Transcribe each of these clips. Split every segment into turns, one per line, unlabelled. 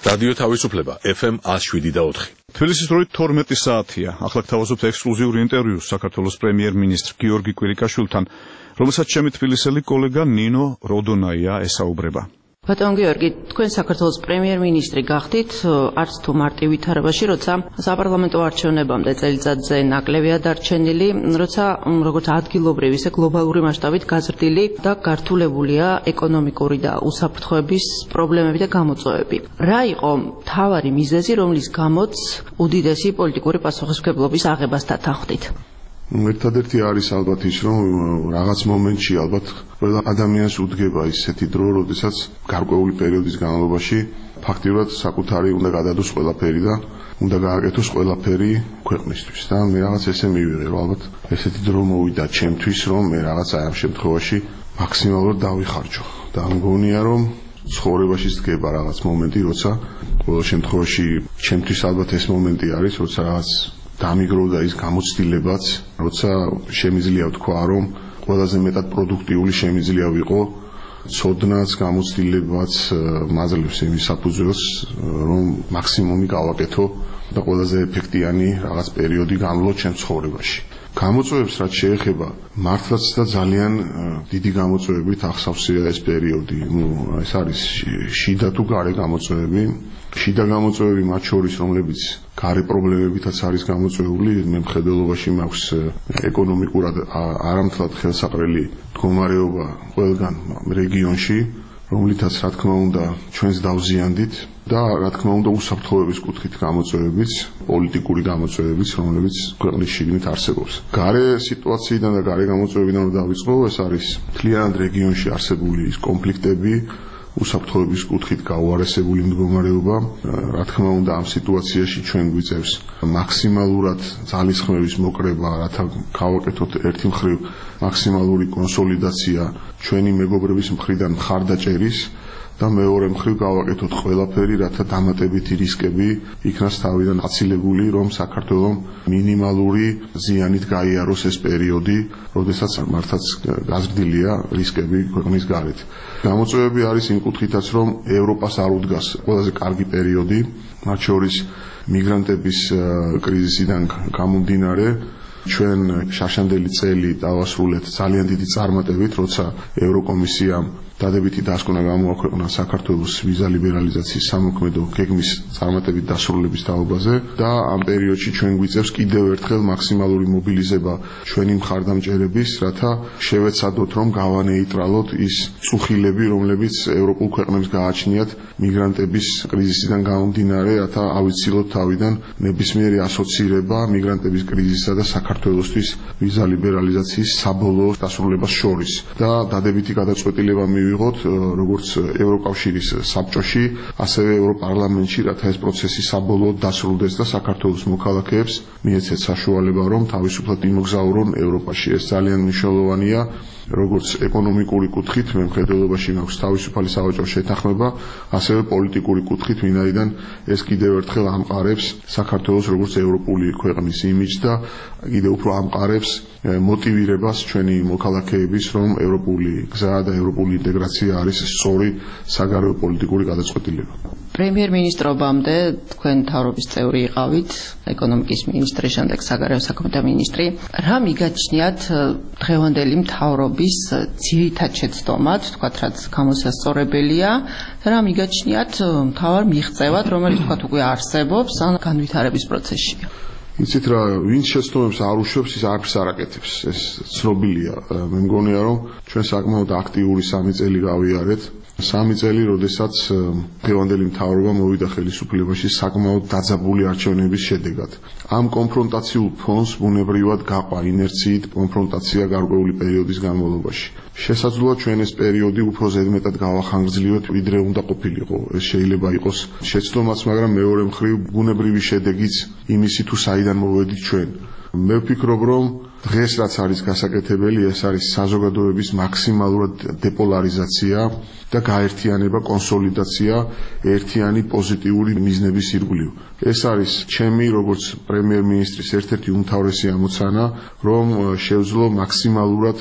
რადიო თავისუფლება FM 107.4.
თბილისის დროით 12 საათია. ახლა გთავაზობთ ექსკლუზიურ ინტერვიუს საქართველოს პრემიერ-მინისტრ გიორგი კვირიკაშვილთან, რომელსაც ჩემი თბილისელი კოლეგა ნინო როდონაია ესაუბრება.
ბატონ გიორგი, თქვენ საქართველოს პრემიერ-მინისტრი გახდით, არც თუ მარტივ ვითარებაში, როცა საპარლამენტო არჩევნებამდე წელიწადზე ნაკლებია დარჩენილი, როცა როგორც ადგილობრივი, ისე გლობალური მასშტაბით გაზრდილი და გართულებულია ეკონომიკური და უსაფრთხოების პრობლემები და გამოწვევები. რა იყო მთავარი მიზეზი, რომლის გამოც უდიდესი პოლიტიკური პასუხისმგებლობის აღებას დათანხმდით?
ერთადერთი არის ალბათ ის, რომ რაღაც მომენტში ალბათ ყველა ადამიანს უდგება ისეთი დრო, როდესაც გარკვეული პერიოდის განმავლობაში ფაქტიურად საკუთარი უნდა გადადოს ყველაფერი და უნდა გააკეთოს ყველაფერი ქვეყნისთვის და მე რაღაც ესე მივიღე, რომ ალბათ ესეთი დრო მოვიდა ჩემთვის, რომ მე რაღაც აი ამ შემთხვევაში მაქსიმალურად დავიხარჯო და მგონია, რომ ცხოვრებაში დგება რაღაც მომენტი, როცა ყოველ შემთხვევაში ჩემთვის ალბათ ეს მომენტი არის, როცა რაღაც დამიგროვდა ის გამოცდილებაც, როცა შემიძლია ვთქვა, რომ ყველაზე მეტად პროდუქტიული შემიძლია ვიყო, ცოდნაც, გამოცდილებაც მაძლევს იმის საფუძველს, რომ მაქსიმუმი გავაკეთო და ყველაზე ეფექტიანი რაღაც პერიოდი გამლო ჩემ ცხოვრებაში. გამოწვევებს რაც შეეხება, მართლაც და ძალიან დიდი გამოწვევებით ახსავსია ეს პერიოდი. ეს არის შიდა თუ გარე გამოწვევები. შიდა გამოწვევები მათ შორის, რომლებიც გარე პრობლემებითაც არის გამოწვეული, მე მხედველობაში მაქვს ეკონომიკურად არამთლად ხელსაყრელი მდგომარეობა ყველგან რეგიონში, რომლითაც რა თქმა უნდა ჩვენს დავზიანდით და რა თქმა უნდა უსაფრთხოების კუთხით გამოწვევებიც, პოლიტიკური გამოწვევებიც, რომლებიც ქვეყნის შიგნით არსებობს. გარე სიტუაციიდან და გარე გამოწვევებიდან რომ დავიწყო, ეს არის მთლიანად რეგიონში არსებული ის კონფლიქტები, უსაფრთხოების კუთხით გაუარესებული მდგომარეობა. რა თქმა უნდა ამ სიტუაციაში ჩვენ გვიწევს მაქსიმალურად ძალისხმევის მოკრება, რათა გავაკეთოთ ერთი მხრივ მაქსიმალური კონსოლიდაცია ჩვენი მეგობრების მხრიდან მხარდაჭერის და მეორე მხრივ გავაკეთოთ ყველაფერი, რათა დამატებითი რისკები იქნას თავიდან აცილებული, რომ საქართველოს მინიმალური ზიანით გაიაროს ეს პერიოდი, როდესაც მართლაც გაზრდილია რისკები ქვეყნის გარეთ. გამოწვევები არის იმ კუთხითაც, რომ ევროპას არ უდგას ყველაზე კარგი პერიოდი, მათ შორის მიგრანტების კრიზისიდან გამომდინარე. ჩვენ შაშანდელი წელი დავასრულეთ ძალიან დიდი წარმატებით, როცა ევროკომისიამ დადებითი დასკვნა გამოაქვეყნა საქართველოს ვიზა ლიბერალიზაციის სამოქმედო გეგმის წარმატებით დასრულების თაობაზე და ამ პერიოდში ჩვენ გვიწევს კიდევ ერთხელ მაქსიმალური მობილიზება ჩვენი მხარდამჭერების, რათა შევეცადოთ, რომ გავანეიტრალოთ ის წუხილები, რომლებიც ევროპულ ქვეყნებს გააჩნიათ მიგრანტების კრიზისიდან გამომდინარე, რათა ავიცილოთ თავიდან ნებისმიერი ასოცირება მიგრანტების კრიზისსა და საქართველოსთვის ვიზა ლიბერალიზაციის საბოლოო დასრულებას შორის და დადებითი გადაწყვეტილება ვიღოთ როგორც ევროკავშირის საბჭოში, ასევე ევროპარლამენტში, რათა ეს პროცესი საბოლოოდ დასრულდეს და საქართველოს მოქალაქეებს მიეცეთ საშუალება, რომ თავისუფლად იმოგზაურონ ევროპაში. ეს ძალიან მნიშვნელოვანია, როგორც ეკონომიკური კუთხით, მე მხედველობაში მაქვს თავისუფალი სავაჭრო შეთანხმება, ასევე პოლიტიკური კუთხით, ვინაიდან ეს კიდევ ერთხელ ამყარებს საქართველოს როგორც ევროპული ქვეყნის იმიჯს და კიდევ უფრო ამყარებს მოტივირებას ჩვენი მოქალაქეების, რომ ევროპული გზა და ევროპული ინტეგრაცია არის სწორი საგარეო პოლიტიკური გადაწყვეტილება.
პრემიერ-მინისტრობამდე თქვენ მთავრობის წევრი იყავით, ეკონომიკის მინისტრი, შემდეგ საგარეო საქმეთა მინისტრი. რა მიგაჩნიათ დღევანდელი მთავრობის ძირითად შეცდომად, თქვათ, რაც გამოსასწორებელია, რა მიგაჩნიათ მთავარ მიღწევად, რომელიც თქვათ უკვე არსებობს ან განვითარების პროცესშია?
იცით რა, ვინც შეცდომებს არ უშვებს, ის არაფერს არ აკეთებს. ეს ცნობილია. მე მგონია, რომ ჩვენ საკმაოდ აქტიური 3 წელი გავიარეთ. 3 წელი, როდესაც დღევანდელი მთავრობა მოვიდა ხელისუფლებაში საკმაოდ დაძაბული არჩევნების შედეგად. ამ კონფრონტაციულ ფონს ბუნებრივად გაყვა ინერციით კონფრონტაცია გარკვეული პერიოდის განმავლობაში. შესაძლოა ჩვენ ეს პერიოდი უფრო ზედმეტად გავახანგრძლივეთ, ვიდრე უნდა ყოფილიყო. ეს შეიძლება იყოს შეცდომაც, მაგრამ მეორე მხრივ ბუნებრივი შედეგიც იმისი თუ საიდან მოვედით ჩვენ. მე ვფიქრობ, რომ დღეს რაც არის გასაკეთებელი, ეს არის საზოგადოების მაქსიმალურად დეპოლარიზაცია და გაერთიანება, კონსოლიდაცია ერთიანი პოზიტიური მიზნების ირგვლივ. ეს არის ჩემი როგორც პრემიერ-მინისტრის ერთ-ერთი უმთავრესი ამოცანა, რომ შევძლო მაქსიმალურად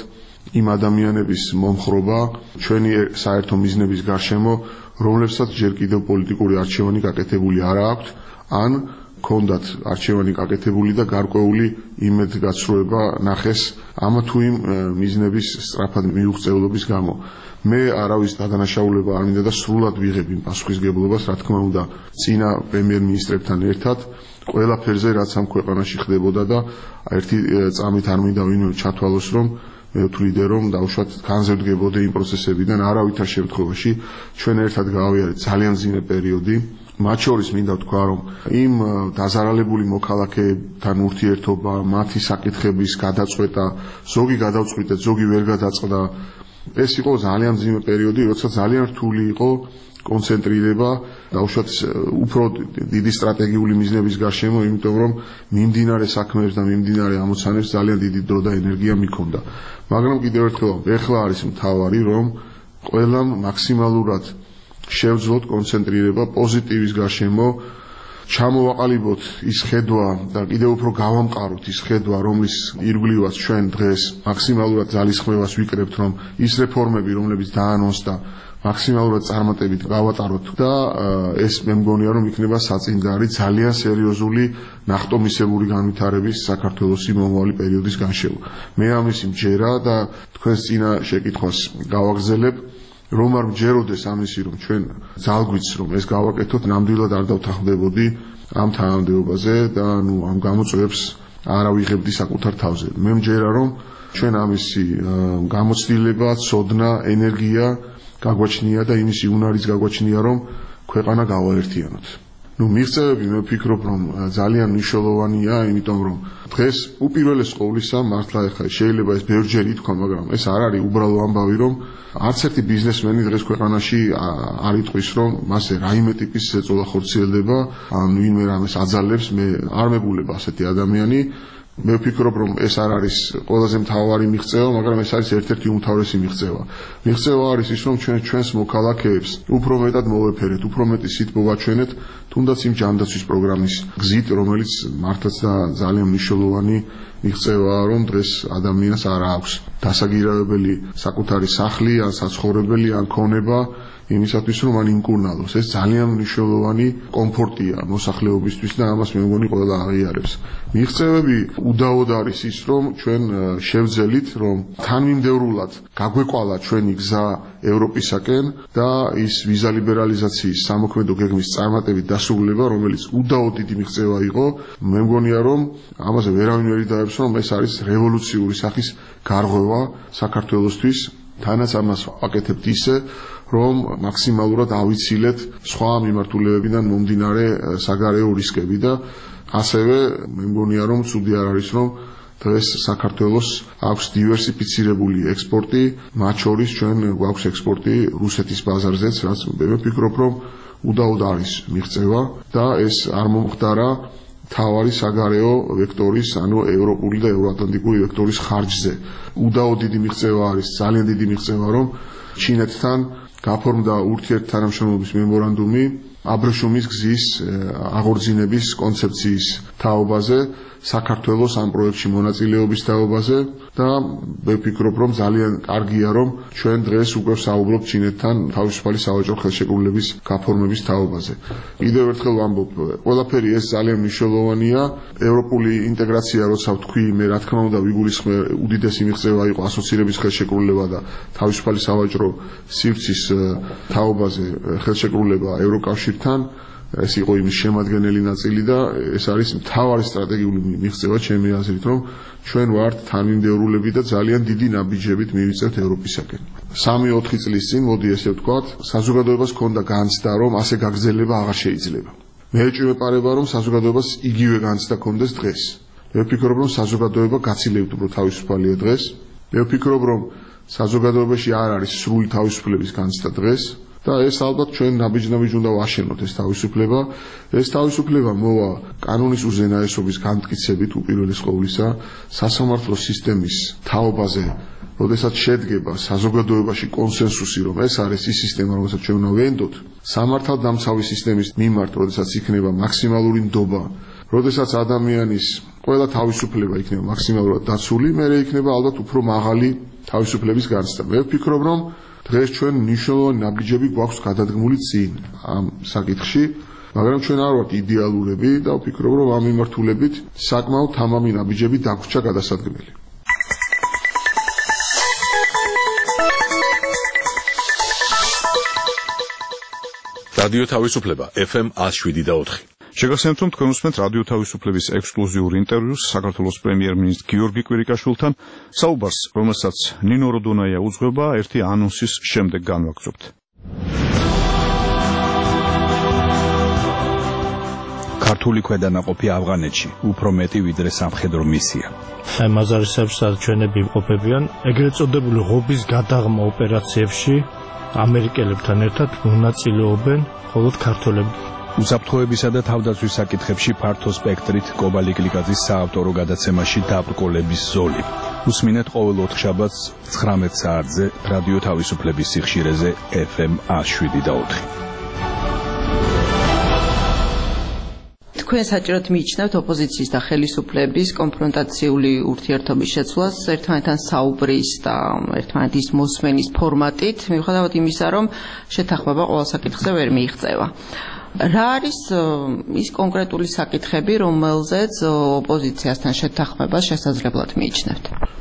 იმ ადამიანების მომხრობა ჩვენი საერთო მიზნების გარშემო, რომლებსაც ჯერ კიდევ პოლიტიკური არჩევანი გაკეთებული არ აქვთ, ან ქონდათ არჩევანი გაკეთებული და გარკვეული იმედგაცრუება ნახეს ამა თუ იმ მიზნების სწრაფად მიუღწევლობის გამო. მე არავის დადანაშაულება არ მინდა და სრულად ვიღებ იმ პასუხისგებლობას, რა თქმა უნდა, წინა პრემიერ-მინისტრებთან ერთად ყველა ფერზე, რაც ამ ქვეყანაში ხდებოდა და ერთი წამით არ მინდა ვინმე ჩათვალოს, რომ მე ვთვლიდე, რომ დავუშვათ განზევდგებოდა იმ პროცესებიდან, არავითარ შემთხვევაში ჩვენ ერთად გავიარეთ ძალიან მძიმე პერიოდი. მათ შორის მინდა ვთქვა, რომ იმ დაზარალებული მოქალაქეებთან ურთიერთობა, მათი საკითხების გადაწყვეტა, ზოგი გადავწყვიტეთ, ზოგი ვერ გადაწყდა. ეს იყო ძალიან მძიმე პერიოდი, როცა ძალიან რთული იყო კონცენტრირება დავუშვათ უფრო დიდი სტრატეგიული მიზნების გარშემო, იმიტომ რომ მიმდინარე საქმეებს და მიმდინარე ამოცანებს ძალიან დიდი დრო და ენერგია მიქონდა. მაგრამ კიდევ ერთხელ, ეხლა არის მთავარი, რომ ყველამ მაქსიმალურად შევძლოთ კონცენტრირება პოზიტივის გარშემო, ჩამოვაყალიბოთ ის ხედვა და კიდევ უფრო გავამყაროთ ის ხედვა, რომლის ირგვლივაც ჩვენ დღეს მაქსიმალურად ძალისხმევას ვიკრებთ, რომ ის რეფორმები, რომლებიც დაანონსდა, მაქსიმალურად წარმატებით გავატაროთ და ეს მე მგონია, რომ იქნება საწინდარი ძალიან სერიოზული ნახტომისებური განვითარების საქართველოს მომავალი პერიოდის განშევა. მე ამის მჯერა და თქვენს წინა შეკითხვას გავაგრძელებ, რომ არ მჯეროდეს ამისი, რომ ჩვენ ძალგვიც რომ ეს გავაკეთოთ, ნამდვილად არ დავთანხმდებოდი ამ თანამდებობაზე და ამ გამოწვევებს არ ავიღებდი საკუთარ თავზე. მე მჯერა, რომ ჩვენ ამისი გამოცდილება, ცოდნა, ენერგია გაგვაჩნია და იმისი უნარიც გაგვაჩნია, რომ ქვეყანა გავაერთიანოთ. მიღწევები მე ვფიქრობ, რომ ძალიან მნიშვნელოვანია, იმიტომ რომ დღეს უპირველეს ყოვლისა მართლა ეხლა შეიძლება ეს ბევრჯერ ითქვა, მაგრამ ეს არ არის უბრალო ამბავი, რომ არც ერთი ბიზნესმენი დღეს ქვეყანაში არ იტყვის, რომ მასე რაიმე ტიპის ზეწოლა ხორციელდება, ან ვინმე რამეს აძალებს, მე არ მეგულება ასეთი ადამიანი. მე ვფიქრობ, რომ ეს არ არის ყველაზე მთავარი მიღწევა, მაგრამ ეს არის ერთ-ერთი უმთავრესი მიღწევა. მიღწევა არის ის, რომ ჩვენს მოქალაქეებს უფრო მეტად მოვეფერეთ, უფრო მეტი სიტყვა ვაჩვენეთ, თუნდაც იმ ჯანდაცვის პროგრამის გზით, რომელიც მართლაც და ძალიან მნიშვნელოვანი მიღწევაა, რომ დღეს ადამიანს არ აქვს დასაგირავებელი საკუთარი სახლი, ან საცხოვრებელი, ან ქონება, იმისათვის რომ მან იმკურნალოს. ეს ძალიან მნიშვნელოვანი კომფორტია მოსახლეობისთვის და ამას მე მგონი ყველა აღიარებს. მიღწევები უდაოდ არის ის, რომ ჩვენ შევძელით, რომ თანმიმდევრულად გაგვეყვალა ჩვენი გზა ევროპისაკენ და ის ვიზა ლიბერალიზაციის სამოქმედო გეგმის წარმატებით დასრულება, რომელიც უდაოდ დიდი მიღწევა იყო, მე მგონია, რომ ამაზე ვერავინ ვერ იდაებს, რომ ეს არის რევოლუციური სახის გარღვევა საქართველოსთვის. თანაც ამას ვაკეთებთ ისე, რომ მაქსიმალურად ავიცილეთ სხვა მიმართულებებიდან მომდინარე საგარეო რისკები და ასევე მე მგონია, რომ ცუდი არ არის, რომ დღეს საქართველოს აქვს დივერსიფიცირებული ექსპორტი, მათ შორის ჩვენ გვაქვს ექსპორტი რუსეთის ბაზარზეც, რაც მე ვფიქრობ, რომ უდაოდ არის მიღწევა და ეს არ მომხდარა თავარი საგარეო ვექტორის, ანუ ევროპული და ევროატლანტიკური ვექტორის ხარჯზე. უდაოდ დიდი მიღწევა არის, ძალიან დიდი მიღწევა, რომ ჩინეთთან გაფორმდა ურთიერთთანამშრომლობის მემორანდუმი აბრეშუმის გზის აღორძინების კონცეფციის თაობაზე, საქართველოს ამ პროექტში მონაწილეობის თაობაზე და მე ვფიქრობ, რომ ძალიან კარგია, რომ ჩვენ დღეს უკვე ვსაუბრობთ ჩინეთთან თავისუფალი სავაჭრო ხელშეკრულების გაფორმების თაობაზე. კიდევ ერთხელ ვამბობ, ყველაფერი ეს ძალიან მნიშვნელოვანია. ევროპული ინტეგრაცია, როცა ვთქვი, მე რა თქმა უნდა ვიგულისხმე უდიდესი მიღწევა იყო ასოცირების ხელშეკრულება და თავისუფალი სავაჭრო სივრცის თაობაზე ხელშეკრულება ევროკავშირთან. ეს იყო იმის შემადგენელი ნაწილი და ეს არის მთავარი სტრატეგიული მიღწევა ჩემი აზრით, რომ ჩვენ ვართ თანმიმდევრულები და ძალიან დიდი ნაბიჯებით მივიწევთ ევროპისაკენ. 3-4 წლის წინ, მოდი ესე ვთქვათ, საზოგადოებას ჰქონდა განცდა, რომ ასე გაგრძელება აღარ შეიძლება. მე ეჭვმეპარება, რომ საზოგადოებას იგივე განცდა ჰქონდეს დღეს. მე ვფიქრობ, რომ საზოგადოება გაცილებით უფრო თავისუფალია დღეს. მე ვფიქრობ, რომ საზოგადოებაში არ არის სრული თავისუფლების განცდა დღეს. და ეს ალბათ ჩვენ ნაბიჯ-ნაბიჯ უნდა ვაშენოთ ეს თავისუფლება. ეს თავისუფლება მოვა კანონის უზენაესობის განმტკიცებით უპირველეს ყოვლისა, სასამართლო სისტემის თაობაზე, როდესაც შედგება საზოგადოებაში კონსენსუსი, რომ ეს არის ის სისტემა, რომელსაც ჩვენ უნდა ვენდოთ, სამართალდამცავი სისტემის მიმართ, როდესაც იქნება მაქსიმალური ნდობა, როდესაც ადამიანის ყველა თავისუფლება იქნება მაქსიმალურად დაცული, მე იქნება ალბათ უფრო მაღალი თავისუფლების განცდა. მე ვფიქრობ, რომ დღეს ჩვენ მნიშვნელოვანი ნაბიჯები გვაქვს გადადგმული წინ ამ საკითხში, მაგრამ ჩვენ არ ვართ იდეალურები და ვფიქრობ, რომ ამ მიმართულებით საკმაოდ თამამი ნაბიჯები დაგვრჩა გადასადგმელი.
რადიო თავისუფლება FM 107.4.
შეგახსენებთ, რომ თქვენ უსმენთ რადიო თავისუფლების ექსკლუზიურ ინტერვიუს საქართველოს პრემიერ-მინისტრ გიორგი კვირიკაშვილთან, საუბარს, რომელსაც ნინო როდონაია უძღვება, ერთი ანონსის შემდეგ განვაგრძობთ.
ქართული ქვედანაყოფი ავღანეთში უფრო მეტი ვიდრე სამხედრო მისია.
აი მაზარისებს არჩევნები იმყოფებიან ეგრეთ წოდებული ღობის გადაღმა ოპერაციებში ამერიკელებთან ერთად მონაწილეობენ მხოლოდ ქართველები.
უსაფრთხოებისა და თავდაცვის საკითხებში ფართო სპექტრით კობალი კლიკაძის საავტორო გადაცემაში დაბრკოლების ზოლი. უსმინეთ ყოველ ოთხშაბათს 19 საათზე რადიო თავისუფლების სიხშირეზე FM 107.4.
თქვენ საჭიროდ მიიჩნევთ ოპოზიციის და ხელისუფლების კონფრონტაციული ურთიერთობის შეცვლას ერთმანეთთან საუბრის და ერთმანეთის მოსმენის ფორმატით, მიუხედავად იმისა, რომ შეთანხმება ყოველ საკითხზე ვერ მიიღწევა. რა არის ის კონკრეტული საკითხები, რომელზეც ოპოზიციასთან შეთანხმებას შესაძლებლად მიიჩნევთ?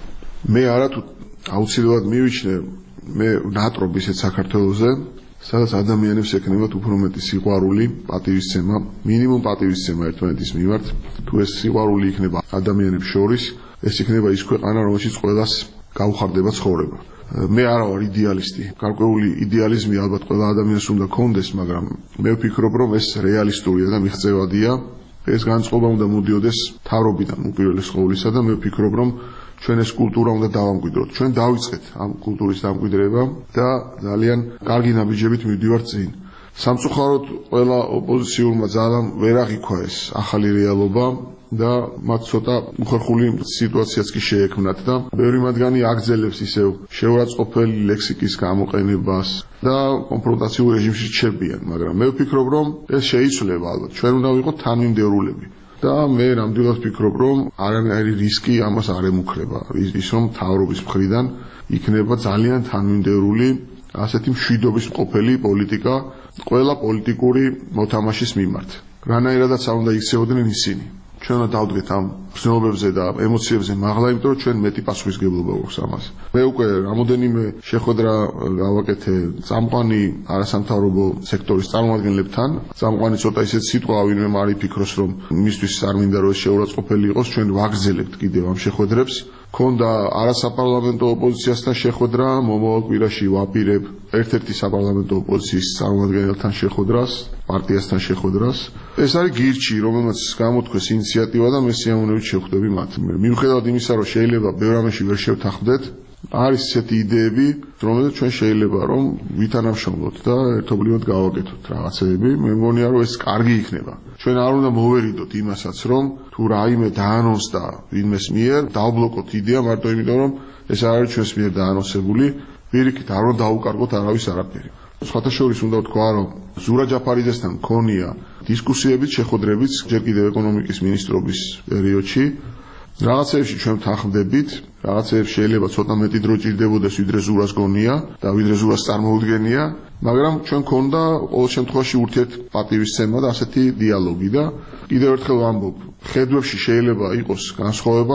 მე არათუ აუცილებლად მივიჩნევ, მე ნატრობ ისეთ საქართველოზე, სადაც ადამიანებს ექნებათ უფრო მეტი სიყვარული, პატივისცემა, მინიმუმ პატივისცემა ერთმანეთის მიმართ. თუ ეს სიყვარული იქნება ადამიანებს შორის, ეს იქნება ის ქვეყანა, რომელშიც ყველას გაუხარდება ცხოვრება. მე არა ვარ იდეალისტი. გარკვეული იდეალიზმი ალბათ ყველა ადამიანს უნდა კონდეს, მაგრამ მე ვფიქრობ, რომ ეს რეალისტურია და მიღწევადია. ეს განწყობა უნდა მოდიოდეს მთავრობიდან უპირველეს ყოვლისა და მე ვფიქრობ, რომ ჩვენ ეს კულტურა უნდა დავამკვიდროთ. ჩვენ დავიწყეთ ამ კულტურის დამკვიდრება და ძალიან კარგი ნაბიჯებით მივდივართ წინ. სამწუხაროდ ყველა ოპოზიციურმა ძალამ ვერ აღიქვა ეს ახალი რეალობა და მათ ცოტა უხერხული სიტუაციაც კი შეექმნათ და ბევრი მათგანი აგრძელებს ისევ შეურაცხყოფელი ლექსიკის გამოყენებას და კონფრონტაციულ რეჟიმში რჩებიან, მაგრამ მე ვფიქრობ, რომ ეს შეიცვლება ალბათ. ჩვენ უნდა ვიყოთ თანმიმდევრულები. და მე ნამდვილად ვფიქრობ, რომ არანაირი რისკი ამას არ ემუქრება. ის რომ მთავრობის მხრიდან იქნება ძალიან თანმიმდევრული ასეთი მშვიდობის მყოფელი პოლიტიკა ყველა პოლიტიკური მოთამაშის მიმართ. რანაირადაც არ უნდა იქცეოდნენ ისინი. ჩვენ უნდა დავდგეთ ამ ხსნელობებზე და ემოციებზე მაღლა, იმიტომ რომ ჩვენ მეტი პასუხისგებლობა გვაქვს ამას. მე უკვე რამოდენიმე შეხვედრა გავაკეთე წამყვანი არასამთავრობო სექტორის წარმომადგენლებთან. წამყვანი ცოტა ისეთ სიტყვა, ვინმე არ იფიქროს, რომ მისთვის არ მინდა რომ ეს შეურაცხყოფელი იყოს, ჩვენ ვაგრძელებთ კიდევ ამ შეხვედრებს. ქონდა არასაპარლამენტო ოპოზიციასთან შეხვედრა, მომავალ კვირაში ვაპირებ ერთ-ერთი საპარლამენტო ოპოზიციის წარმომადგენელთან შეხვედრას, პარტიასთან შეხვედრას. ეს არის გირჩი, რომელმაც გამოთქვეს ინიციატივა და მე სიამოვნებით შევხვდები მათ. მიუხედავად იმისა, რომ შეიძლება ბევრ რამეში ვერ შევთანხმდეთ, არის ესეთი იდეები, რომელზეც ჩვენ შეიძლება რომ ვითანამშრომლოთ და ერთობლივად გავაკეთოთ რაღაცები. მე მგონია, რომ ეს კარგი იქნება. ჩვენ არ უნდა მოვერიდოთ იმასაც, რომ თუ რაიმე დაანონსდა ვინმეს მიერ, დავბლოკოთ იდეა მარტო იმიტომ, რომ ეს არ არის ჩვენს მიერ დაანონსებული, პირიქით არ უნდა დაუკარგოთ არავის არაფერი. სხვათა შორის უნდა ვთქვა, რომ ზურა ჯაფარიძესთან მქონია დისკუსიებიც, შეხვედრებიც ჯერ კიდევ ეკონომიკის მინისტრობის პერიოდში. რაღაცეებში ჩვენ თანხმდებით, რაღაცეებში შეიძლება ცოტა მეტი დრო ჭირდებოდეს, ვიდრე ზურას გონია და ვიდრე ზურას წარმოუდგენია, მაგრამ ჩვენ ქონდა ყოველ შემთხვევაში ურთიერთპატივისცემა და ასეთი დიალოგი და კიდევ ერთხელ ვამბობ, ხედვებში შეიძლება იყოს განსხვავება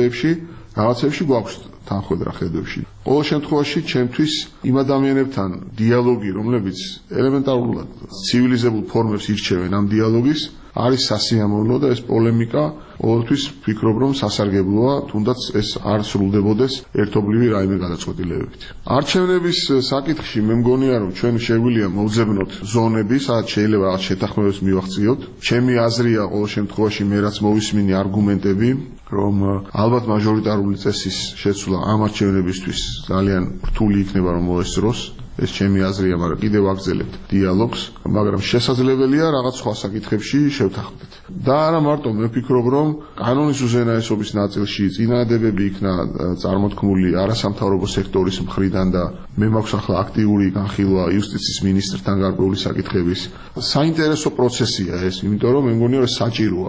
რაღაცეებში გვაქვს თანხმედრა ხედვებში. ყოველ შემთხვევაში ჩემთვის იმ ადამიანებთან დიალოგი, რომლებიც ელემენტარულად ცივილიზებულ ფორმებს ირჩევენ ამ დიალოგის, არის სასიამოვნო და ეს პოლემიკა ყოველთვის ვფიქრობ, რომ სასარგებლოა, თუნდაც ეს არ სრულდებოდეს ერთობლივი რაიმე გადაწყვეტილებებით. არჩევნების საკითხში მე მგონია, რომ ჩვენ შეგვიძლია მოვძებნოთ ზონები, სადაც შეიძლება რაღაც შეთანხმებებს მივახციოთ. ჩემი აზრია ყოველ შემთხვევაში მე რაც მოვისმინე არგუმენტები, რომ ალბათ მაჟორიტარული წესის შეცვლა ამ არჩევნებისთვის ძალიან რთული იქნება რომ მოესწროს. ეს ჩემი აზრია, მაგრამ კიდევ აგრძელებთ დიალოგს, მაგრამ შესაძლებელია რაღაც სხვა საკითხებში შევთანხმდეთ. და არა მარტო, მე ვფიქრობ, რომ კანონის უზენაესობის ნაწილში წინააღმდეგობები იქნა წარმოთქმული არასამთავრობო სექტორის მხრიდან და მე მაქვს ახლა აქტიური განხილვა იუსტიციის მინისტრთან გარკვეული საკითხების. საინტერესო პროცესია ეს, იმიტომ რომ მე მგონია, რომ საჭიროა.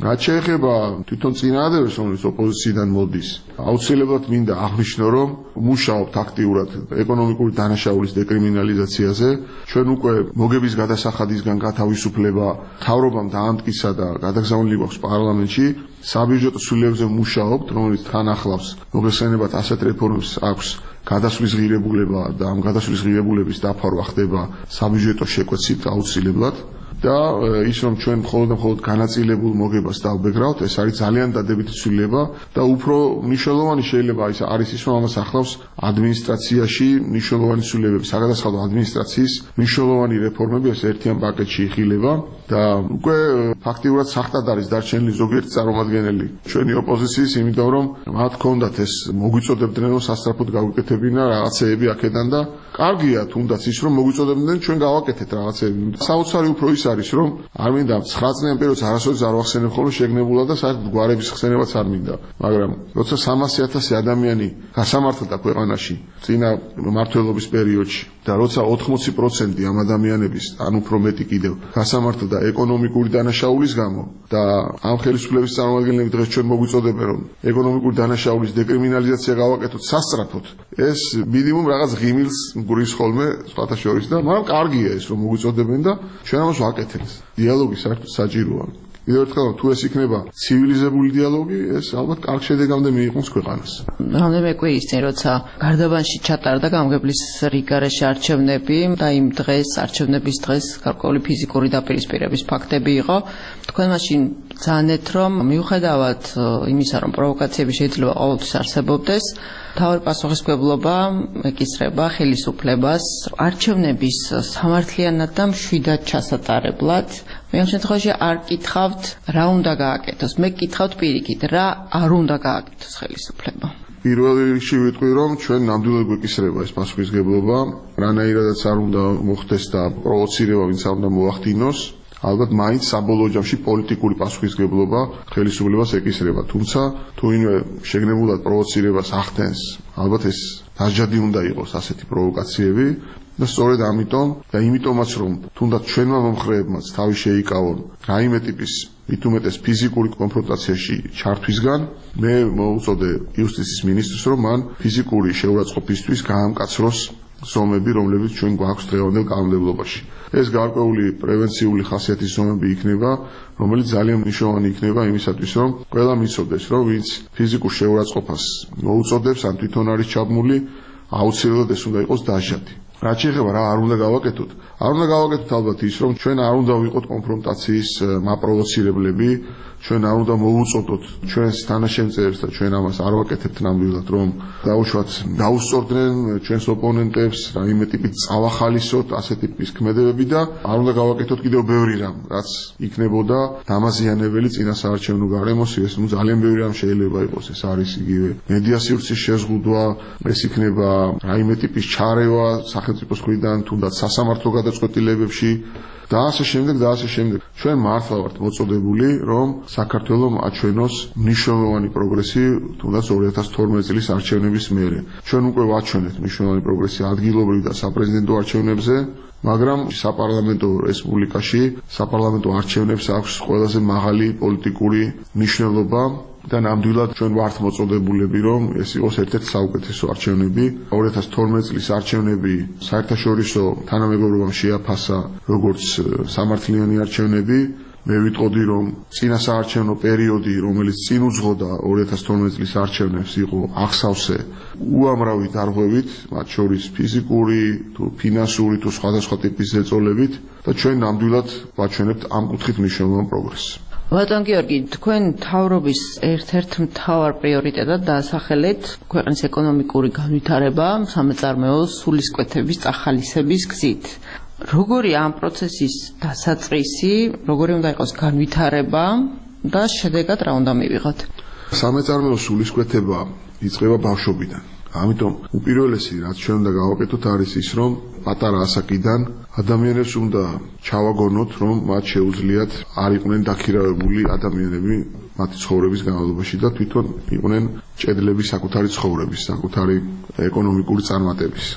რაც შეეხება თვითონ წინააღმდეგებს, რომელიც ოპოზიციიდან მოდის, აუცილებლად მინდა აღნიშნო, რომ მუშაობთ აქტიურად ეკონომიკური დანაშაულის დეკრიმინალიზაციაზე. ჩვენ უკვე მოგების გადასახადისგან გათავისუფლება მთავრობამ დაამტკიცა და გადაგზავნილი გვაქვს პარლამენტში. საბიუჯეტო ცვლილებებზე მუშაობთ, რომელიც თან ახლავს მოგესალმებათ ასეთ რეფორმებს აქვს გადასვლის ღირებულება და ამ გადასვლის ღირებულების დაფარვა ხდება საბიუჯეტო შეკვეცით აუცილებლად. და ის რომ ჩვენ მხოლოდ განაწილებულ მოგებას დავბეგრავთ, ეს არის ძალიან დადებითი ცვლილება და უფრო მნიშვნელოვანი შეიძლება არის ის რომ ამას ახლავს ადმინისტრაციაში მნიშვნელოვანი ცვლილებები, საგადასახადო ადმინისტრაციის მნიშვნელოვანი რეფორმები ეს ერთიან პაკეტში იხილება და უკვე ფაქტიურად საერთოდ არის დარჩენილი ზოგიერთი წარმომადგენელი ჩვენი ოპოზიციის, იმიტომ რომ მათ ჰქონდათ ეს მოგვიწოდებდნენ რომ სასწრაფოდ გავიკეთებინა რაღაცეები აქედან და კარგია თუნდაც ის რომ მოგვიწოდებდნენ ჩვენ გავაკეთეთ რაღაცეები. საოცარი უფრო ის არის რომ არ მინდა 9 წლიან პერიოდს არასოდეს არ ვახსენებ ხოლმე შეგნებულად და საერთოდ გვარების ხსენებაც არ მინდა, მაგრამ როცა 300,000 ადამიანი გასამართლდა ქვეყანაში წინა მმართველობის პერიოდში და როცა 80% ამ ადამიანების ან უფრო მეტი კიდევ გასამართლდა ეკონომიკური დანაშაულის გამო და ამ ხელისუფლების წარმომადგენლები დღეს ჩვენ მოგვიწოდებენ რომ ეკონომიკური დანაშაულის დეკრიმინალიზაცია გავაკეთოთ სასწრაფოდ, ეს მინიმუმ რაღაც ღიმილს მგრის ხოლმე სხვათა შორის და მაგრამ კარგია ეს რომ მოგვიწოდებენ და ჩვენ ამას ვაკეთებთ. დიალოგი საერთოდ საჭიროა. კიდევ ერთხელ თუ ეს იქნება ცივილიზებული დიალოგი, ეს ალბათ კარგ შედეგამდე მიიღოს ქვეყანას.
რამდენიმე კვირის წინ როცა გარდაბანში ჩატარდა გამგებლის რიგარეში არჩევნები და იმ დღეს არჩევნების დღეს გარკვეული ფიზიკური დაპირისპირების ფაქტები იყო, თქვენ მაშინ ძანეთ რომ მიუხედავად იმისა რომ პროვოკაციები შეიძლება ყოველთვის არსებობდეს, მთავარი პასუხისმგებლობა ეკისრება ხელისუფლებას არჩევნების სამართლიანად და მშვიდად ჩასატარებლად. მე ამ შემთხვევაში არ კითხავთ რა უნდა გააკეთოს, მე კითხავთ პირიქით რა არ უნდა გააკეთოს ხელისუფლება.
პირველ რიგში ვიტყვი რომ ჩვენ ნამდვილად გვეკისრება ეს პასუხისმგებლობა, რანაირადაც არ უნდა მოხდეს და პროვოცირება ვინც არ უნდა მოახდინოს. ალბათ მაინც საბოლოო ჯამში პოლიტიკური პასუხისმგებლობა ხელისუფლებას ეკისრება, თუმცა თუ ვინმე შეგნებულად პროვოცირებას ახდენს, ალბათ ეს დასჯადი უნდა იყოს ასეთი პროვოკაციები და სწორედ ამიტომ და იმიტომაც რომ თუნდაც ჩვენმა მომხრეებმაც თავი შეიკავონ რაიმე ტიპის მით უმეტეს ფიზიკური კონფრონტაციაში ჩართვისგან, მე მოუწოდე იუსტიციის მინისტრს რომ მან ფიზიკური შეურაცხყოფისთვის გაამკაცროს ზომები, რომლებიც ჩვენ გვაქვს დღევანდელ კანონმდებლობაში. ეს გარკვეული პრევენციული ხასიათის ზომები იქნება, რომელიც ძალიან მნიშვნელოვანი იქნება იმისათვის, რომ ყველა მიცოდეს, რომ ვინც ფიზიკურ შეურაცხყოფას მოუწოდებს, ან თვითონ არის ჩაბმული, აუცილებლად ეს უნდა იყოს დასჯადი. რაც შეეხება რა არ უნდა გავაკეთოთ? არ უნდა გავაკეთოთ ალბათ ის, რომ ჩვენ არ უნდა ვიყოთ კონფრონტაციის მაპროვოცირებლები, ჩვენ არ უნდა მოუწოდოთ ჩვენს თანაშემწეებს და ჩვენ ამას არ ვაკეთებთ ნამდვილად, რომ დაუშვათ დაუსწორდნენ ჩვენს ოპონენტებს, რაიმე ტიპის წავახალისოთ ასეთ ტიპის ქმედებები და არ უნდა გავაკეთოთ კიდევ ბევრი რამ, რაც იქნებოდა დამაზიანებელი წინა საარჩევნო გარემოს, ეს ძალიან ბევრი რამ შეიძლება იყოს, ეს არის იგივე მედია სივრცის შეზღუდვა, ეს იქნება რაიმე ტიპის ჩარევა სახელმწიფოს მხრიდან, თუნდაც სასამართლო გადაწყვეტილებებში და ასე შემდეგ. ჩვენ მართლა ვართ მოწოდებული, რომ საქართველოს აჩვენოს მნიშვნელოვანი პროგრესი, თუნდაც 2012 წლის არჩევნების მერე. ჩვენ უკვე ვაჩვენეთ მნიშვნელოვანი პროგრესი ადგილობრივ და საპრეზიდენტო არჩევნებზე, მაგრამ საპარლამენტო რესპუბლიკაში საპარლამენტო არჩევნებს აქვს ყველაზე მაღალი პოლიტიკური მნიშვნელობა. და ნამდვილად ჩვენ ვართ მოწოდებულები, რომ ეს იყოს ერთ-ერთი საუკეთესო არჩევნები. 2012 წლის არჩევნები საერთაშორისო თანამეგობრობამ შეაფასა როგორც სამართლიანი არჩევნები. მე ვიტყოდი, რომ წინა საარჩევნო პერიოდი, რომელიც წინ უძღოდა 2012 წლის არჩევნებს, იყო აღსავსე უამრავი დარღვევით, მათ შორის ფიზიკური, თუ ფინანსური, თუ სხვადასხვა ტიპის ზეწოლებით და ჩვენ ნამდვილად ვაჩვენებთ ამ კუთხით მნიშვნელოვან პროგრესს.
ბატონ გიორგი, თქვენ მთავრობის ერთ-ერთ მთავარ პრიორიტეტად დაასახელეთ ქვეყნის ეკონომიკური განვითარება სამეწარმეო სულისკვეთების წახალისების გზით. როგორი ამ პროცესის დასაწყისი, როგორი უნდა იყოს განვითარება და შედეგად რა უნდა მივიღოთ?
სამეწარმეო სულისკვეთება იწყება ბავშვობიდან. ამიტომ უპირველესი რაც ჩვენ უნდა გავაკეთოთ არის ის, რომ პატარა ასაკიდან ადამიანებს უნდა ჩავაგონოთ, რომ მათ შეუძლიათ არ იყვნენ დაქირავებული ადამიანები მათი ცხოვრების განმავლობაში და თვითონ იყვნენ ჭედლები საკუთარი ცხოვრების, საკუთარი ეკონომიკური წარმატების.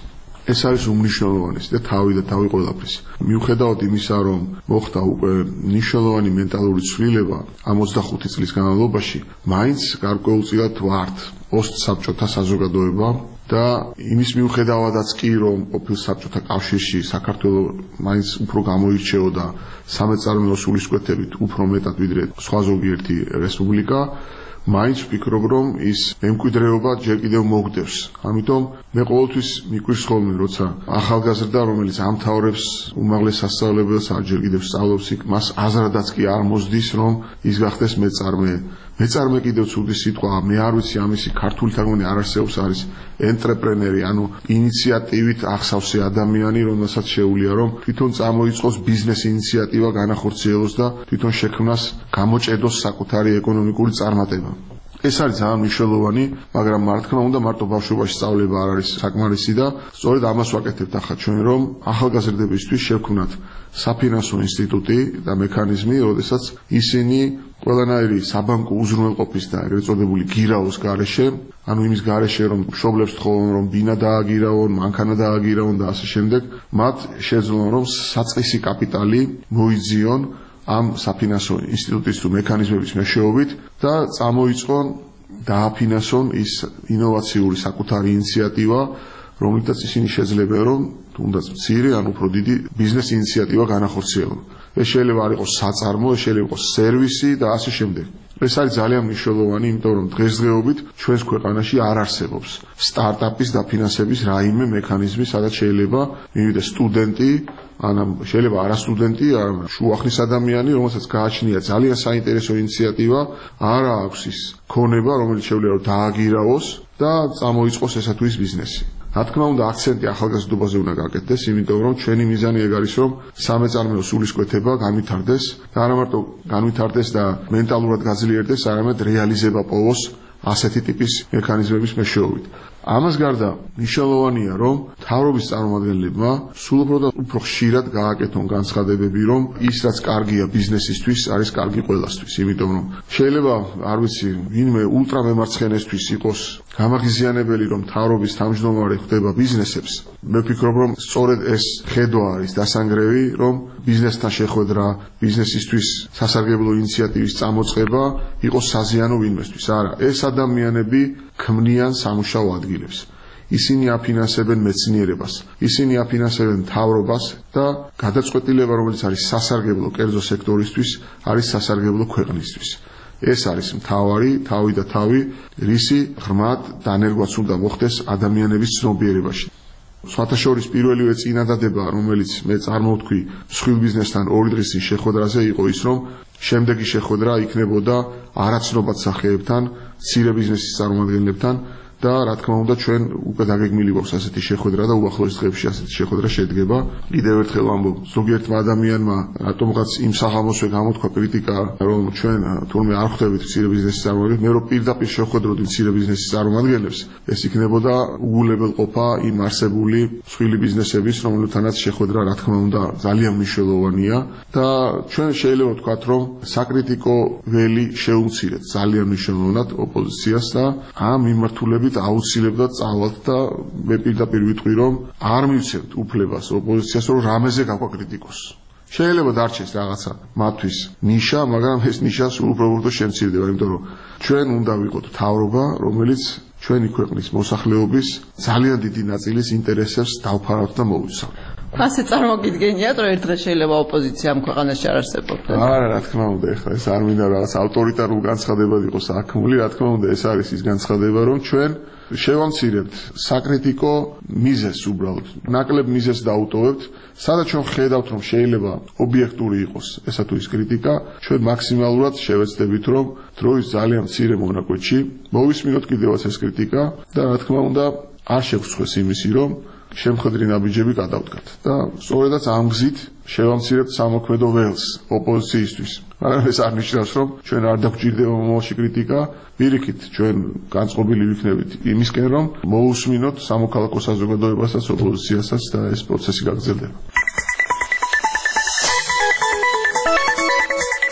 ეს არის უმნიშვნელოვანესი და თავი ყველაფრის. მიუხედავად იმისა, რომ მოხდა უკვე მნიშვნელოვანი მენტალური ცვლილება ამ 25 წლის განმავლობაში, მაინც გარკვეულწილად ვართ პოსტსაბჭოთა საზოგადოება და იმის მიუხედავადაც კი, რომ ყოფილ საბჭოთა კავშირში საქართველოს მაინც უფრო გამოირჩეოდა სამეწარმეო სულისკვეთებით უფრო მეტად ვიდრე სხვა ზოგიერთი რესპუბლიკა, მაინც ვფიქრობ, რომ ის მემკვიდრეობა ჯერ კიდევ მოგდევს. ამიტომ მე ყოველთვის მიკვირს ხოლმე, როცა ახალგაზრდა, რომელიც ამთავრებს უმაღლეს სასწავლებელს, არ ჯერ კიდევ სწავლობს იქ, მას აზრადაც კი არ მოსდის, რომ ის გახდეს მეწარმე. მეწარმე კიდევ ცუდი სიტყვა, მე არ ვიცი ამისი ქართული თარგმანი არ არსებობს, არის ენტრეპრენერი, ანუ ინიციატივით ახსავსე ადამიანი, რომელსაც შეუძლია რომ თვითონ წამოიწყოს ბიზნეს ინიციატივა, განახორციელოს და თვითონ შექმნას, გამოჭედოს საკუთარი ეკონომიკური წარმატება. ეს არის ძალიან მნიშვნელოვანი, მაგრამ რა თქმა უნდა მარტო ბავშვობაში სწავლება არ არის საკმარისი და სწორედ ამას ვაკეთებთ ახლა ჩვენ, რომ ახალგაზრდებისთვის შევქმნათ საფინანსო ინსტიტუტი და მექანიზმი, როდესაც ისინი ყველანაირი საბანკო უზრუნველყოფის და ეგრეთ წოდებული გირაოს გარეშე, ანუ იმის გარეშე, რომ მშობლებს თხოვენ, რომ ბინა დააგირაონ, მანქანა დააგირაონ და ასე შემდეგ, მათ შეძლონ, რომ საწყისი კაპიტალი მოიძიონ ამ საფინანსო ინსტიტუტის თუ მექანიზმების მეშვეობით და წამოიწყონ დააფინანსონ ის ინოვაციური საკუთარი ინიციატივა, რომლითაც ისინი შეძლებენ, რომ თუნდაც მცირე ან უფრო დიდი ბიზნეს ინიციატივა განახორციელონ. ეს შეიძლება არ იყოს საწარმო, ეს შეიძლება იყოს სერვისი და ასე შემდეგ. ეს არის ძალიან მნიშვნელოვანი, იმიტომ რომ დღესდღეობით ჩვენს ქვეყანაში არ არსებობს სტარტაპის დაფინანსების რაიმე მექანიზმი, სადაც შეიძლება მივიდეს სტუდენტი, ან შეიძლება არა სტუდენტი, არამედ შუახნის ადამიანი, რომელსაც გააჩნია ძალიან საინტერესო ინიციატივა, არა აქვს ის ქონება, რომელიც შეუძლია რომ დააგირაოს და წამოიწყოს ესა თუ ის ბიზნესი. რა თქმა უნდა, აქცენტი ახალგაზრდობაზე უნდა გაკეთდეს, იმიტომ რომ ჩვენი მიზანი ეგ არის, რომ სამეწარმეო სულისკვეთება განვითარდეს და არა მარტო განვითარდეს და მენტალურად გაძლიერდეს, არამედ რეალიზება პოვოს ასეთი ტიპის მექანიზმების მეშვეობით. ამას გარდა მნიშვნელოვანია, რომ მთავრობის წარმომადგენლებმა სულ უფრო ხშირად გააკეთონ განცხადებები, რომ ის რაც კარგია ბიზნესისთვის, არის კარგი ყველასთვის, იმიტომ რომ შეიძლება, არ ვიცი, ვინმე ულტრამემარცხენესთვის იყოს გამაღიზიანებელი, რომ მთავრობის თავმჯდომარე ხდება ბიზნესებს. მე ვფიქრობ, რომ სწორედ ეს ხედვა არის დასანგრევი, რომ ბიზნესთან შეხვედრა, ბიზნესისთვის სასარგებლო ინიციატივის წამოწყება იყოს საზიანო ვინმესთვის. არა, ეს ადამიანები ქმნიან სამუშაო ადგილებს. ისინი აფინანსებენ მეცნიერებას, ისინი აფინანსებენ მთავრობას და გადაწყვეტილება, რომელიც არის სასარგებლო კერძო სექტორისთვის, არის სასარგებლო ქვეყნისთვის. ეს არის თავი და თავი, რისი ღრმად დანერგვაც უნდა მოხდეს ადამიანების ცნობიერებაში. სხვათა შორის პირველივე წინადადება, რომელიც მე წარმოვთქვი მსხვილ ბიზნესთან 2 დღის წინ შეხვედრაზე, იყო ის, რომ შემდეგი შეხვედრა იქნებოდა არაცნობად სახეებთან, მცირე ბიზნესის წარმომადგენლებთან და რა თქმა უნდა ჩვენ უკვე დაგეგმილი გვაქვს ასეთი შეხვედრა და უახლოეს დღეებში ასეთი შეხვედრა შედგება. კიდევ ერთხელ ვამბობ, ზოგიერთმა ადამიანმა რატომღაც იმ საღამოსვე გამოთქვა კრიტიკა, რომ ჩვენ თურმე არ ხვდებით მცირე ბიზნესის წარმომადგენლებს, მე რომ პირდაპირ შევხვედროდი მცირე ბიზნესის წარმომადგენლებს, ეს იქნებოდა უგულებელყოფა იმ არსებული მსხვილი ბიზნესების, რომელთანაც შეხვედრა რა თქმა უნდა ძალიან მნიშვნელოვანია და ჩვენ შეიძლება ვთქვათ, რომ საკრიტიკო ველი შეუმცირეთ ძალიან მნიშვნელოვნად ოპოზიციას და ამ მიმართულებით აუცილებლად წავალთ და მე პირდაპირ ვიტყვი, რომ არ მივცემთ უფლებას ოპოზიციას, რომ რამეზე გაგვაკრიტიკოს. შეიძლება დარჩეს რაღაცა მათთვის ნიშა, მაგრამ ეს ნიშა სულ უფრო შემცირდება, იმიტომ რომ ჩვენ უნდა ვიყოთ მთავრობა, რომელიც ჩვენი ქვეყნის მოსახლეობის ძალიან დიდი ნაწილის ინტერესებს დავფარავთ და მოვიცავთ.
ასე წარმოგიდგენიათ, რომ ერთ დღეს შეიძლება ოპოზიცია ამ ქვეყანაში არ არსებობდეს.
არა, რა თქმა უნდა, ეხლა ეს არ მინდა რაღაც ავტორიტარულ განცხადებად იყოს აქმული, რა თქმა უნდა, ეს არის ის განცხადება, რომ ჩვენ შევამცირებთ საკრიტიკო მიზეზს უბრალოდ. ნაკლებ მიზეზს დაუტოვებთ, სადაც ჩვენ ხედავთ, რომ შეიძლება ობიექტური იყოს ესა თუ ის კრიტიკა, ჩვენ მაქსიმალურად შევეცდებით, რომ დროის ძალიან მცირე მონაკვეთში მოვისმინოთ კიდევაც ეს კრიტიკა და რა თქმა უნდა, არ შევსხვეს იმისი, რომ შემხედრი ნაბიჯები გადავდგათ და სწორედაც ამ გზით შევამცირებთ სამოქმედო ველს ოპოზიციისთვის. მაგრამ ეს არ ნიშნავს, რომ ჩვენ არ დაგვჭირდება მომავალში კრიტიკა, პირიქით ჩვენ განწყობილი ვიქნებით იმისკენ, რომ მოусმინოთ სამოქალაქო საზოგადოებასაც, ოპოზიციასაც და ეს პროცესი გაგრძელდება.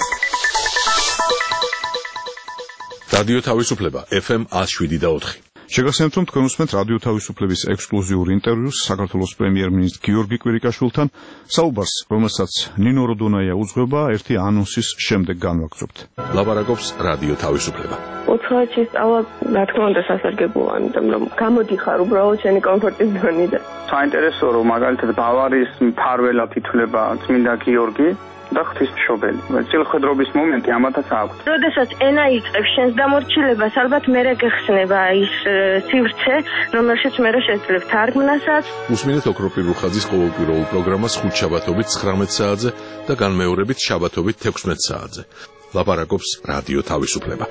რადიო თავისუფლება FM 107.4
შეგახსენებთ, რომ თქვენ უსმენთ რადიო თავისუფლების ექსკლუზიურ ინტერვიუს საქართველოს პრემიერ-მინისტრ გიორგი კვირიკაშვილთან, საუბარს, რომელსაც ნინო როდონაია უძღვება, ერთი ანონსის შემდეგ განვაგრძობთ.
ლაპარაკობს რადიო თავისუფლება.
უცხოეთში სწავლა, რა თქმა უნდა, სასარგებლოა, იმიტომ რომ გამოდიხარ უბრალოდ შენი კომფორტის ზონიდან.
საინტერესოა, რომ მაგალითად ბავარიის მფარველად ითვლება წმინდა გიორგი და ღვთისმშობელი. წილხედრობის მომენტი ამათაც აქვს.
როდესაც ენა იწყებს შენს დამორჩილებას, ალბათ მერე გეხსნება ის სივრცე, რომელშიც მერე შეძლებ თარგმნასაც.
უსმინეთ ოქროპირ რუხაძის ყოველკვირეულ პროგრამას ხუთშაბათობით 19 საათზე და განმეორებით შაბათობით 16 საათზე. ლაპარაკობს რადიო თავისუფლება.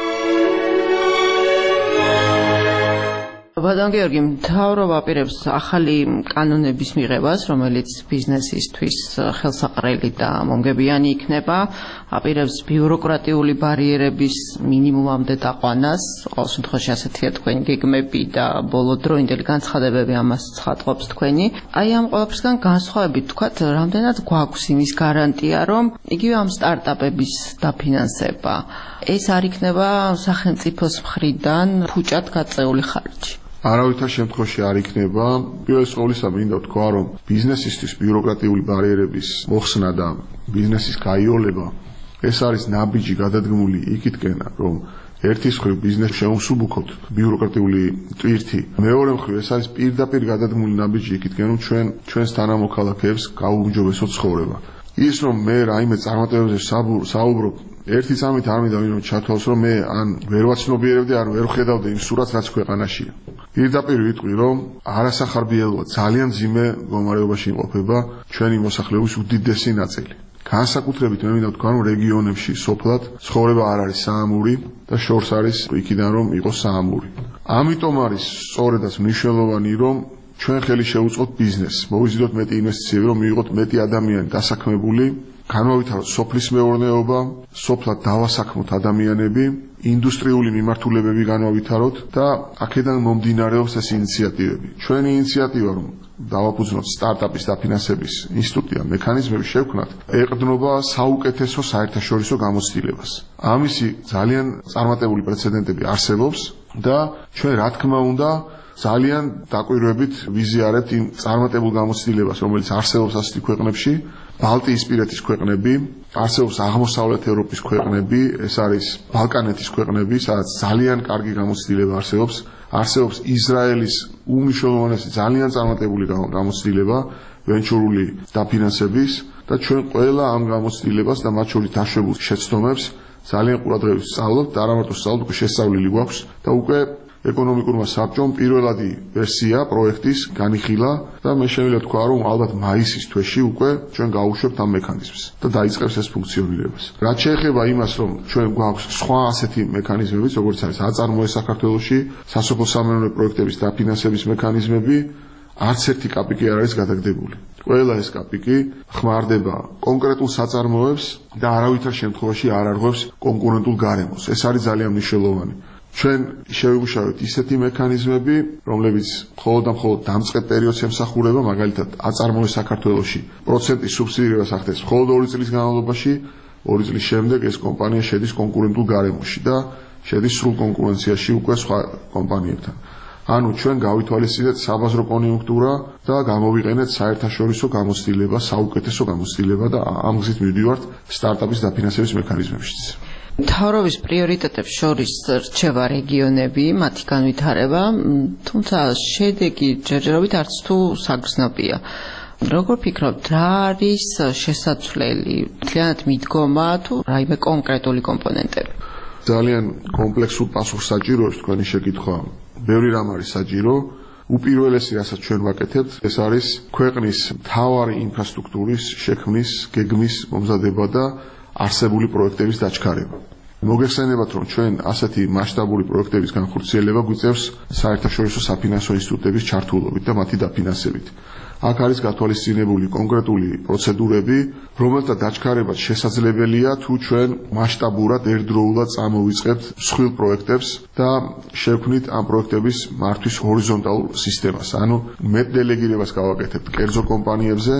ბატონ გიორგი, მთავრობა აპირებს ახალი კანონების მიღებას, რომელიც ბიზნესისთვის ხელსაყრელი და მომგებიანი იქნება, აპირებს ბიუროკრატიული ბარიერების მინიმუმამდე დაყვანას, ყოველ შემთხვევაში ასეთია თქვენი გეგმები და ბოლოდროინდელი განცხადებები ამას ცხადყოფს თქვენი. აი ამ ყველაფერსგან განსხვავებით, თქვათ, რამდენად გვაქვს იმის გარანტია, რომ იგივე ამ სტარტაპების დაფინანსება ეს არ იქნება სახელმწიფოს მხრიდან ფუჭად გაწეული ხარჯი.
არავითარ შემთხვევაში არ იქნება. პირველ ყოვლისა მინდა ვთქვა, რომ ბიზნესისთვის ბიუროკრატიული ბარიერების მოხსნა და ბიზნესის გაიოლება ეს არის ნაბიჯი გადადგმული იქითკენ, რომ ერთი მხრივ ბიზნესს შეუმსუბუქოთ ბიუროკრატიული ტვირთი, მეორე მხრივ ეს არის პირდაპირ გადადგმული ნაბიჯი იქითკენ, რომ ჩვენს თანამოქალაქეებს გაუუმჯობესოთ ცხოვრება. ის რომ მე რაიმე წარმატებებზე საუბრობ, ერთი წამით არ მინდა ვინმე ჩათვალოს, რომ მე ან ვერ ვაცნობიერებდი, არ ვერ ვხედავდი იმ სურათს, რაც ქვეყანაშია. პირდაპირ ვიტყვი, რომ არასახარბიელოა, ძალიან მძიმე მდგომარეობაში იმყოფება ჩვენი მოსახლეობის უდიდესი ნაწილი. განსაკუთრებით მე მინდა ვთქვა, რომ რეგიონებში სოფლად ცხოვრება არ არის საამური და შორს არის იქიდან რომ იყოს საამური. ამიტომ არის სწორედაც მნიშვნელოვანი, რომ ჩვენ ხელი შევუწყოთ ბიზნესს, მოვიზიდოთ მეტი ინვესტიციები, რომ მივიღოთ მეტი ადამიანი დასაქმებული, განვავითაროთ სოფლის მეურნეობა, სოფლად დავასაქმოთ ადამიანები, ინდუსტრიული მიმართულებები განვავითაროთ და აქედან მომდინარეობს ეს ინიციატივები. ჩვენი ინიციატივა, რომ დავაფუძნოთ სტარტაპის დაფინანსების ინსტიტუტი და მექანიზმები შევქმნათ, ეყრდნობა საუკეთესო საერთაშორისო გამოცდილებას. ამისი ძალიან წარმატებული პრეცედენტები არსებობს და ჩვენ რა თქმა უნდა ძალიან დაკვირვებით ვიზიარებთ იმ წარმატებულ გამოცდილებას, რომელიც არსებობს ასეთი ქვეყნებში, ბალტიისპირეთის ქვეყნები, არსებობს აღმოსავლეთ ევროპის ქვეყნები, ეს არის ბალკანეთის ქვეყნები, სადაც ძალიან კარგი გამოცდილება არსებობს, არსებობს ისრაელის უმნიშვნელოვანესი ძალიან წარმატებული გამოცდილება ვენჩურული დაფინანსების და ჩვენ ყველა ამ გამოცდილებას და მათ შორის დაშვებულ შეცდომებს ძალიან ყურადღებით ვსწავლობთ და არა მარტო ვსწავლობთ, უკვე შესწავლილი გვაქვს და უკვე ეკონომიკურმა საბჭომ პირველადი ვერსია პროექტის განიხილა და მე შემიძლია თქვა, რომ ალბათ მაისის თვეში უკვე ჩვენ გავუშვებთ ამ მექანიზმს და დაიწყებს ეს ფუნქციონირებას. რაც შეეხება იმას, რომ ჩვენ გვაქვს სხვა ასეთი მექანიზმები, როგორც არის აწარმოე საქართველოში, სასოფლო-სამეურნეო პროექტების დაფინანსების მექანიზმები, არც ერთი კაპიკი არ არის გადაგდებული. ყველა ეს კაპიკი ხმარდება კონკრეტულ საწარმოებს და არავითარ შემთხვევაში არ არღვევს კონკურენტულ გარემოს. ეს არის ძალიან მნიშვნელოვანი. ჩვენ შევიმუშავეთ ისეთი მექანიზმები, რომლებიც მხოლოდ და მხოლოდ დამწყებ პერიოდს ემსახურება, მაგალითად, აწარმოე საქართველოში პროცენტის სუბსიდირებას ახდენს მხოლოდ 2 წლის განმავლობაში, 2 წლის შემდეგ ეს კომპანია შედის კონკურენტულ გარემოში და შედის სრულ კონკურენციაში უკვე სხვა კომპანიებთან. ანუ ჩვენ გავითვალისწინეთ საბაზრო კონიუნქტურა და გამოვიყენეთ საერთაშორისო გამოცდილება, საუკეთესო გამოცდილება და ამ გზით მივდივართ სტარტაპის დაფინანსების მექანიზმებშიც.
მთავრობის პრიორიტეტებს შორის რჩება რეგიონები, მათი განვითარება, თუმცა შედეგი ჯერჯერობით არც თუ საგრძნობია. როგორ ფიქრობთ, რა არის შესაძლებელი? მთლიანად მიდგომა თუ რაიმე კონკრეტული კომპონენტები?
ძალიან კომპლექსურ პასუხს საჭიროებს თქვენი შეკითხვა. ბევრი რამ არის საჭირო. უპირველესი, რასაც ჩვენ ვაკეთებთ, ეს არის ქვეყნის მთავარი ინფრასტრუქტურის შექმნის გეგმის მომზადება და არსებული პროექტების დაჩქარება. მოგეხსენებათ, რომ ჩვენ ასეთი მასშტაბური პროექტების განხორციელება გვიწევს საერთაშორისო საფინანსო ინსტიტუტების ჩართულობით და მათი დაფინანსებით. აქ არის გათვალისწინებული კონკრეტული პროცედურები, რომელთა დაჩქარებაც შესაძლებელია თუ ჩვენ მასშტაბურად ერთდროულად წამოვიწყებთ მსხვილ პროექტებს და შევქმნით ამ პროექტების მართვის ჰორიზონტალურ სისტემას. ანუ მეტ დელეგირებას გავაკეთებთ კერძო კომპანიებზე,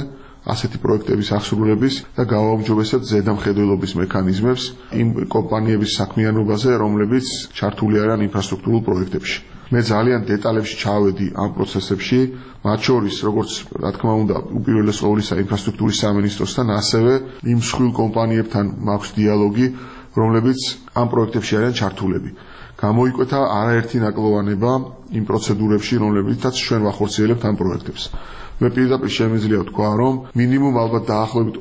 ასეთი პროექტების აღსრულების და გავაუმჯობესებთ ზედამხედველობის მექანიზმებს იმ კომპანიების საქმიანობაზე, რომლებიც ჩართული არიან ინფრასტრუქტურულ პროექტებში. მე ძალიან დეტალებში ჩავედი ამ პროცესებში, მათ შორის, როგორც რა თქმა უნდა, უპირველეს ყოვლისა ინფრასტრუქტურის სამინისტროსთან, ასევე იმ მსხვილ კომპანიებთან მაქვს დიალოგი, რომლებიც ამ პროექტებში არიან ჩართულები. გამოიკვეთა არაერთი ნაკლოვანება იმ პროცედურებში, რომლებითაც ჩვენ ვახორციელებთ ამ პროექტებს. მე პირდაპირ შემიძლია ვთქვა, რომ მინიმუმ ალბათ დაახლოებით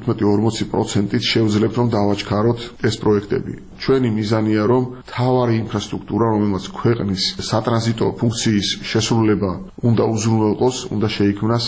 35-40%-ით შევძლებთ, რომ დავაჩქაროთ ეს პროექტები. ჩვენი მიზანია, რომ მთავარი ინფრასტრუქტურა, რომელმაც ქვეყნის სატრანზიტო ფუნქციის შესრულება უნდა უზრუნველყოს, უნდა შეიქმნას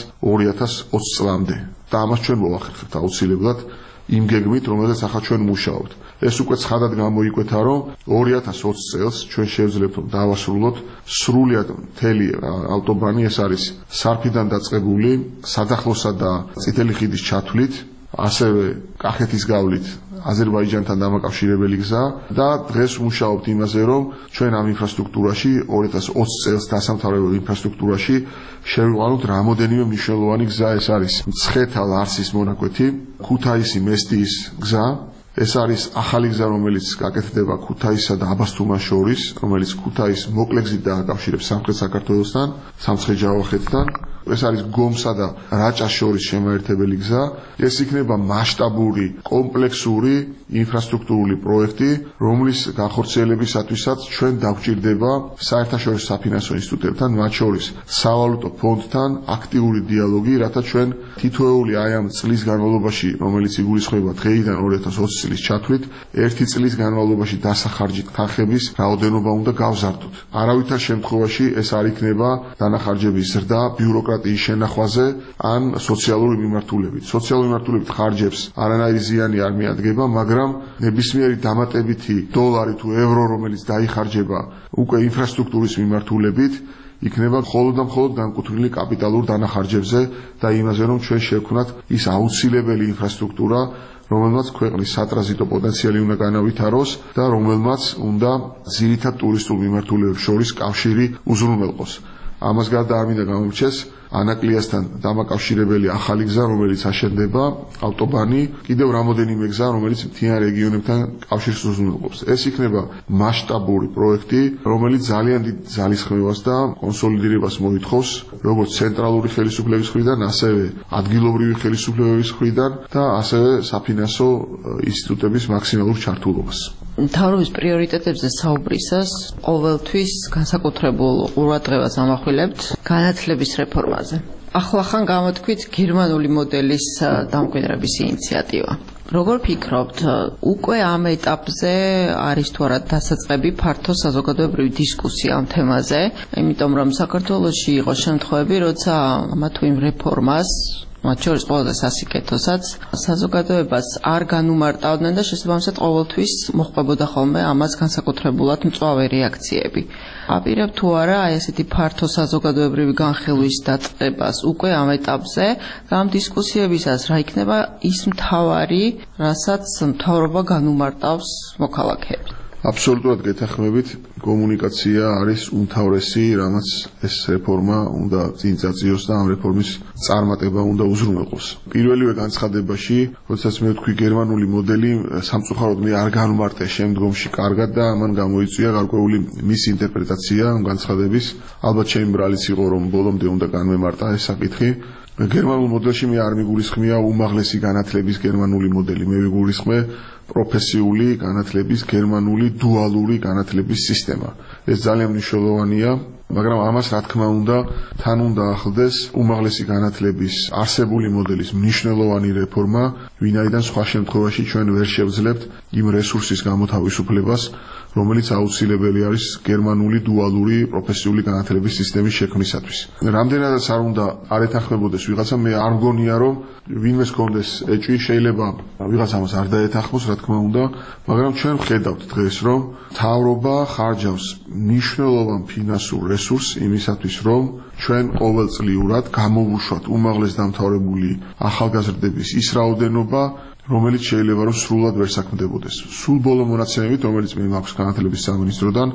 2020 წლამდე. და ამას ჩვენ მოვახერხებთ აუცილებლად იმ გეგმით, რომელზეც ახლა ჩვენ მუშაობთ. ეს უკვე ცხადად გამოიკვეთა, რომ 2020 წელს ჩვენ შევძლებთ, რომ დავასრულოთ სრულად მთელი ავტობანი, ეს არის სარფიდან დაწყებული სადახლოსა და წითელი ხიდის ჩათვლით, ასევე კახეთის გავლით აზერბაიჯანთან დამაკავშირებელი გზა და დღეს ვმუშაობთ იმაზე, რომ ჩვენ ამ ინფრასტრუქტურაში 2020 წელს დასამთავრებელ ინფრასტრუქტურაში შევიყვანოთ რამოდენიმე მნიშვნელოვანი გზა, ეს არის მცხეთა-ლარსის მონაკვეთი, ქუთაისი-მესტიის გზა, ეს არის ახალი გზა, რომელიც გაკეთდება ქუთაისსა და აბასთუმანს შორის, რომელიც ქუთაისს მოკლე გზით დააკავშირებს სამხრეთ საქართველოსთან, სამცხე-ჯავახეთთან. ეს არის გომსა და რაჭას შორის შემაერთებელი გზა. ეს იქნება მასშტაბური, კომპლექსური ინფრასტრუქტურული პროექტი, რომლის განხორციელებისათვისაც ჩვენ დაგვჭირდება საერთაშორისო საფინანსო ინსტიტუტებთან, მათ შორის სავალუტო ფონდთან აქტიური დიალოგი, რათა ჩვენ თითოეული აი ამ წლის განმავლობაში, რომელიც იგულისხმება დღეიდან 2020 წლის ჩათვლით, ერთი წლის განმავლობაში დასახარჯით თანხების რაოდენობა უნდა გავზარდოთ. არავითარ შემთხვევაში ეს არ იქნება დანახარჯების ზრდა ბიუროკრატიის შენახვაზე ან სოციალური მიმართულებით. სოციალური მიმართულებით ხარჯებს არანაირი ზიანი არ მიადგება, მაგრამ ნებისმიერი დამატებითი დოლარი თუ ევრო, რომელიც დაიხარჯება უკვე ინფრასტრუქტურის მიმართულებით, იქნება მხოლოდ და მხოლოდ განკუთვნილი კაპიტალურ დანახარჯებზე და იმაზე, რომ ჩვენ შევქმნათ ის აუცილებელი ინფრასტრუქტურა, რომელმაც ქვეყნის სატრანზიტო პოტენციალი უნდა განავითაროს და რომელმაც უნდა ძირითად ტურისტულ მიმართულებებს შორის კავშირი უზრუნველყოს. ამას გარდა არ მინდა გამორჩეს ანაკლიასთან დამაკავშირებელი ახალი გზა, რომელიც აშენდება, ავტობანი, კიდევ რამოდენიმე გზა, რომელიც მთიან რეგიონებთან კავშირს უზრუნველყოფს. ეს იქნება მასშტაბური პროექტი, რომელიც ძალიან დიდ ძალისხმევას და კონსოლიდირებას მოითხოვს, როგორც ცენტრალური ხელისუფლების მხრიდან, ასევე ადგილობრივი ხელისუფლებების მხრიდან და ასევე საფინანსო ინსტიტუტების მაქსიმალურ ჩართულობას.
მთავრობის პრიორიტეტებზე საუბრისას ყოველთვის განსაკუთრებულ ყურადღებას ამახვილებთ განათლების რეფორმაზე. ახლახან გამოთქვით გერმანული მოდელის დამკვიდრების ინიციატივა. როგორ ფიქრობთ, უკვე ამ ეტაპზე არის თუ არა დასაწყები ფართო საზოგადოებრივი დისკუსია ამ თემაზე, იმიტომ რომ საქართველოში იყო შემთხვევები, როცა ამა თუ იმ რეფორმას მათ შორის ყველაზე სასიკეთოსაც საზოგადოებას არ განუმარტავდნენ და შესაბამისად ყოველთვის მოჰყვებოდა ხოლმე ამას განსაკუთრებულად მწვავე რეაქციები. აპირებ თუ არა აი ესეთი ფართო საზოგადოებრივი განხილვის დაწყებას უკვე ამ ეტაპზე და ამ დისკუსიებისას რა იქნება ის მთავარი, რასაც მთავრობა განუმარტავს მოქალაქეებს.
აბსოლუტურად გეთანხმებით, კომუნიკაცია არის უმთავრესი, რამაც ეს რეფორმა უნდა წინ წაწიოს და ამ რეფორმის წარმატება უნდა უზრუნველყოს. პირველივე განცხადებაში, როდესაც მე ვთქვი გერმანული მოდელი, სამწუხაროდ მე არ განვმარტე შემდგომში კარგად და ამან გამოიწვია გარკვეული მისინტერპრეტაცია ამ განცხადების. ალბათ ჩემი ბრალიც იყო, რომ ბოლომდე უნდა განვემარტა ეს საკითხი. გერმანულ მოდელში მე არ მიგულისხმია უმაღლესი განათლების გერმანული მოდელი, მე ვიგულისხმე პროფესიული განათლების გერმანული დუალური განათლების სისტემა. ეს ძალიან მნიშვნელოვანია, მაგრამ ამას რა თქმა უნდა თან უნდა ახლდეს უმაღლესი განათლების არსებული მოდელის მნიშვნელოვანი რეფორმა, ვინაიდან სხვა შემთხვევაში ჩვენ ვერ შევძლებთ იმ რესურსის გამოთავისუფლებას, რომელიც აუცილებელი არის გერმანული დუალური პროფესიული განათლების სისტემის შექმნისათვის. რამდენადაც არ უნდა არ ეთანხმებოდეს ვიღაცა, მე არ მგონია, რომ ვინმეს კონდეს ეჭვი, შეიძლება ვიღაცამას არ დაეთანხმოს, რა თქმა უნდა, მაგრამ ჩვენ ვხედავთ დღეს, რომ მთავრობა ხარჯავს მნიშვნელოვან ფინანსურ რესურსს იმისათვის, რომ ჩვენ ყოველწლიურად გამოვუშვათ უმაღლეს დამთავრებული ახალგაზრდების ის რაოდენობა, რომელიც შეიძლება რომ სრულად ვერ საქმდებოდეს. სულ ბოლო მონაცემებით, რომელიც მე მაქვს განათლების სამინისტროდან,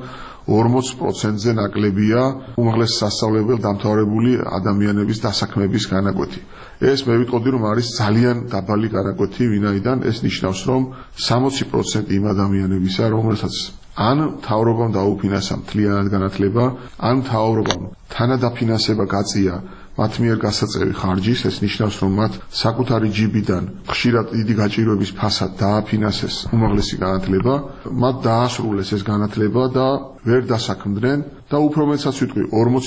40%-ზე ნაკლებია უმაღლეს სასწავლებელ დამთავრებული ადამიანების დასაქმების განაკვეთი. ეს მე ვიტყოდი, რომ არის ძალიან დაბალი განაკვეთი, ვინაიდან ეს ნიშნავს, რომ 60% იმ ადამიანებისა, რომელსაც ან მთავრობამ დაუფინანსა მთლიანად განათლება, ან მთავრობამ თანადაფინანსება გაწია მათ მიერ გასაწევი ხარჯის, ეს ნიშნავს, რომ მათ საკუთარი ჯიბიდან ხშირად დიდი გაჭირვების ფასად დააფინანსეს უმაღლესი განათლება, მათ დაასრულეს ეს განათლება და ვერ დასაქმდნენ და უფრო მეტსაც ვიტყვი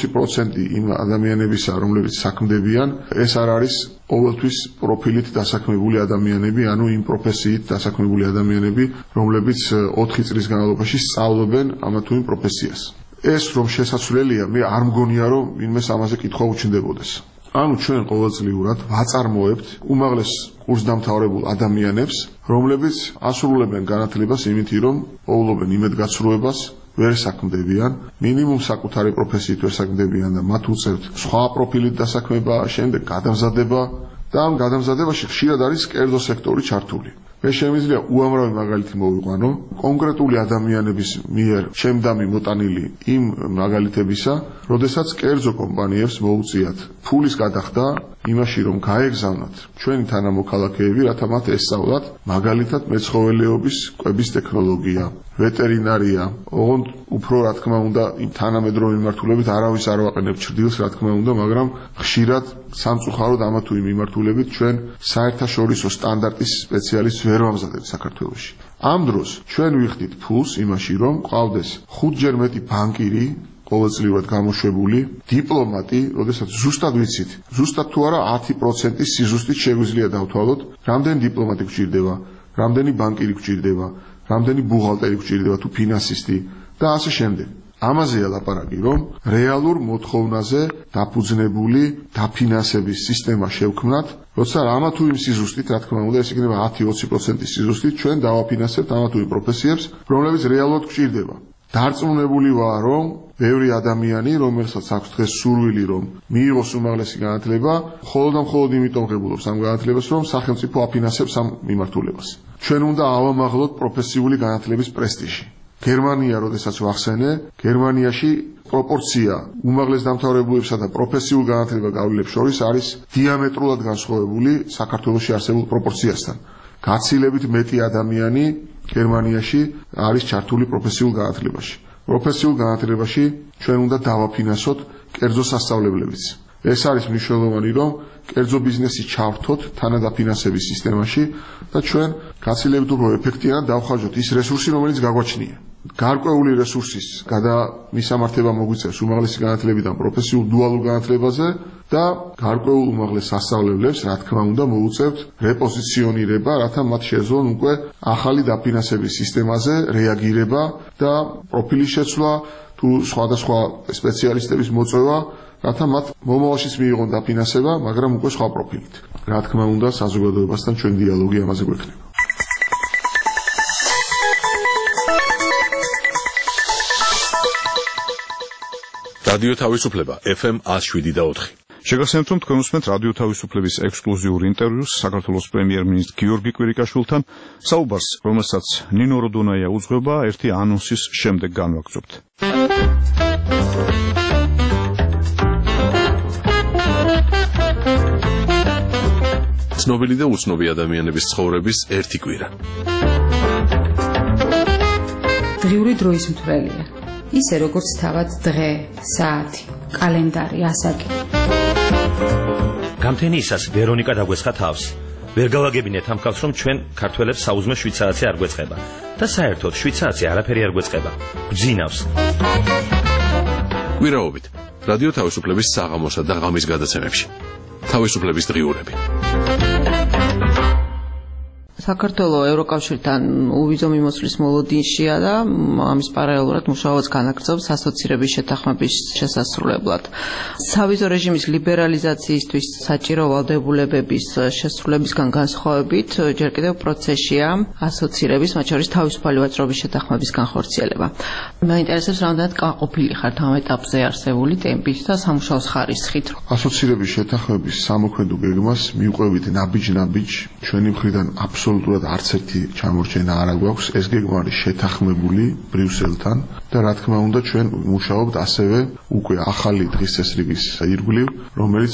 40% იმ ადამიანებისა, რომლებიც საქმდებიან, ეს არ არის ყოველთვის პროფილით დასაქმებული ადამიანები, ანუ იმ პროფესიით დასაქმებული ადამიანები, რომლებიც 4 წლის განმავლობაში სწავლობენ ამა თუ იმ პროფესიას. ეს რომ შესაძლებელია, მე არ მგონია, რომ ვინმეს ამაზე კითხვა უჩნდებოდეს. ანუ ჩვენ ყოველწლიურად ვაწარმოებთ უმაღლეს კურსდამთავრებულ ადამიანებს, რომლებიც ასრულებენ განათლებას იმით, რომ პოულობენ იმედგაცრუებას, ვერ საქმდებიან, მინიმუმ საკუთარი პროფესიით ვერ საქმდებიან და მათ უწევთ სხვა პროფილით დასაქმება, შემდეგ გადამზადება და ამ გადამზადებაში ხშირად არის კერძო სექტორი ჩართული. მე შემიძლია უამრავი მაგალითი მოვიყვანო კონკრეტული ადამიანების მიერ შემდამი მოტანილი იმ მაგალითებისა, როდესაც კერძო კომპანიებს მოუწიათ ფულის გადახდა იმაში, რომ გაეგზავნათ ჩვენი თანამოქალაქეები, რათა მათ ესწავლათ მაგალითად მეცხოველეობის კვების ტექნოლოგია, ვეტერინარია, ოღონდ უფრო რა თქმა უნდა იმ თანამედროვე მიმართულებით არავის არ ვაყენებს ჭრდილს, რა თქმა უნდა, მაგრამ ხშირად სამწუხაროდ ამა თუ იმ მიმართულებით ჩვენ საერთაშორისო სტანდარტის სპეციალისტს ვერ ვამზადებთ საქართველოში. ამ დროს ჩვენ ვიხდით ფულს იმაში, რომ ყავდეს 5-ჯერ მეტი ბანკირი ყოველწლიურად გამოშვებული, დიპლომატი, როდესაც ზუსტად ვიცით, ზუსტად თუ არა 10% სიზუსტით შეგვიძლია დავთვალოთ, რამდენი დიპლომატი გვჭირდება, რამდენი ბანკირი გვჭირდება, რამდენი ბუღალტერი გვჭირდება თუ ფინანსისტი და ასე შემდეგ. ამაზეა ლაპარაკი, რომ რეალურ მოთხოვნაზე დაფუძნებული დაფინანსების სისტემა შევქმნათ, როცა ამა თუ იმ სიზუსტით, რა თქმა უნდა, ეს იქნება 10-20% სიზუსტით, ჩვენ დავაფინანსებთ ამა თუ იმ პროფესიებს, რომლებიც რეალურად გვჭირდება. დარწმუნებული ვარ, რომ ბევრი ადამიანი, რომელსაც აქვს დღეს სურვილი, რომ მიიღოს უმაღლესი განათლება, მხოლოდ და მხოლოდ იმიტომ ღებულობს ამ განათლებას, რომ სახელმწიფო აფინანსებს ამ მიმართულებას. ჩვენ უნდა ავამაღლოთ პროფესიული განათლების პრესტიჟი. გერმანია, როდესაც ვახსენე, გერმანიაში პროპორცია უმაღლეს დამთავრებულებსა და პროფესიულ განათლება გავლის შორის არის დიამეტრულად განსხვავებული საქართველოში არსებულ პროპორციასთან. გაცილებით მეტი ადამიანი გერმანიაში არის ჩართული პროფესიულ განათლებაში. პროფესიულ განათლებაში ჩვენ უნდა დავაფინანსოთ კერძო სასწავლებლებიც. ეს არის მნიშვნელოვანი, რომ კერძო ბიზნესი ჩავრთოთ თანადაფინანსების სისტემაში და ჩვენ გაცილებით უფრო ეფექტიანად დავხარჯოთ ის რესურსი, რომელიც გაგვაჩნია. გარკვეული რესურსის გადამისამართება მოგვიწევს უმაღლესი განათლებიდან პროფესიულ დუალურ განათლებაზე და გარკვეულ უმაღლეს სასწავლებლებს, რა თქმა უნდა, მოუწევთ რეპოზიციონირება, რათა მათ შეეძლონ უკვე ახალი დაფინანსების სისტემაზე რეაგირება და პროფილის შეცვლა თუ სხვადასხვა სპეციალისტების მოწვევა, რათა მათ მომავალშიც მიიღონ დაფინანსება, მაგრამ უკვე სხვა პროფილით. რა თქმა უნდა, საზოგადოებასთან ჩვენ დიალოგი ამაზე გვექნება.
რადიო თავისუფლება FM 107.4.
შეგახსენებთ, რომ თქვენ უსმენთ რადიო თავისუფლების ექსკლუზიურ ინტერვიუს საქართველოს პრემიერ-მინისტრ გიორგი კვირიკაშვილთან, საუბარს, რომელსაც ნინო როდონაია უძღვება, ერთი ანონსის შემდეგ განვაგრძობთ.
ცნობილი და უცნობი ადამიანების ცხოვრების ერთი კვირა.
დღიური დროის მთვრელია. ისე როგორც თავად დღე, საათი, კალენდარი, ასაკი.
გამთენიისას ვერონიკა დაგვესხა თავს. ვერ გავაგებინეთ ამ ხალხს, რომ ჩვენ ქართველებს საუზმე 7 საათი არ გვეწყება და საერთოდ 7 საათი არაფერი არ გვეწყება. გვძინავს.
კვირაობით რადიო თავისუფლების საღამოსა და ღამის გადაცემებში. თავისუფლების დღიურები.
საქართველოს ევროკავშირთან უვიზო მიმოსვლის მოლოდინშია და ამის პარალელურად მუშაობაც განაგრძობს ასოცირების შეთანხმების შესასრულებლად. სავიზო რეჟიმის ლიბერალიზაციისთვის საჭირო ვალდებულებების შესრულებისგან განსხვავებით, ჯერ კიდევ პროცესია ასოცირების, მათ შორის თავისუფალი ვაჭრობის შეთანხმების განხორციელება. მაინტერესებს, რამდენად კმაყოფილი ხართ ამ ეტაპზე არსებული ტემპით და სამუშაოს ხარისხით.
ასოცირების შეთანხმების სამოქმედო გეგმას მივყვებით ნაბიჯ-ნაბიჯ ჩვენი მხრიდან აბსოლუტურად არც ერთი ჩამორჩენა არ გვაქვს. ეს გეგმა არის შეთანხმებული ბრიუსელთან და რა თქმა უნდა ჩვენ მუშაობთ ასევე უკვე ახალი დღის წესრიგის ირგვლივ, რომელიც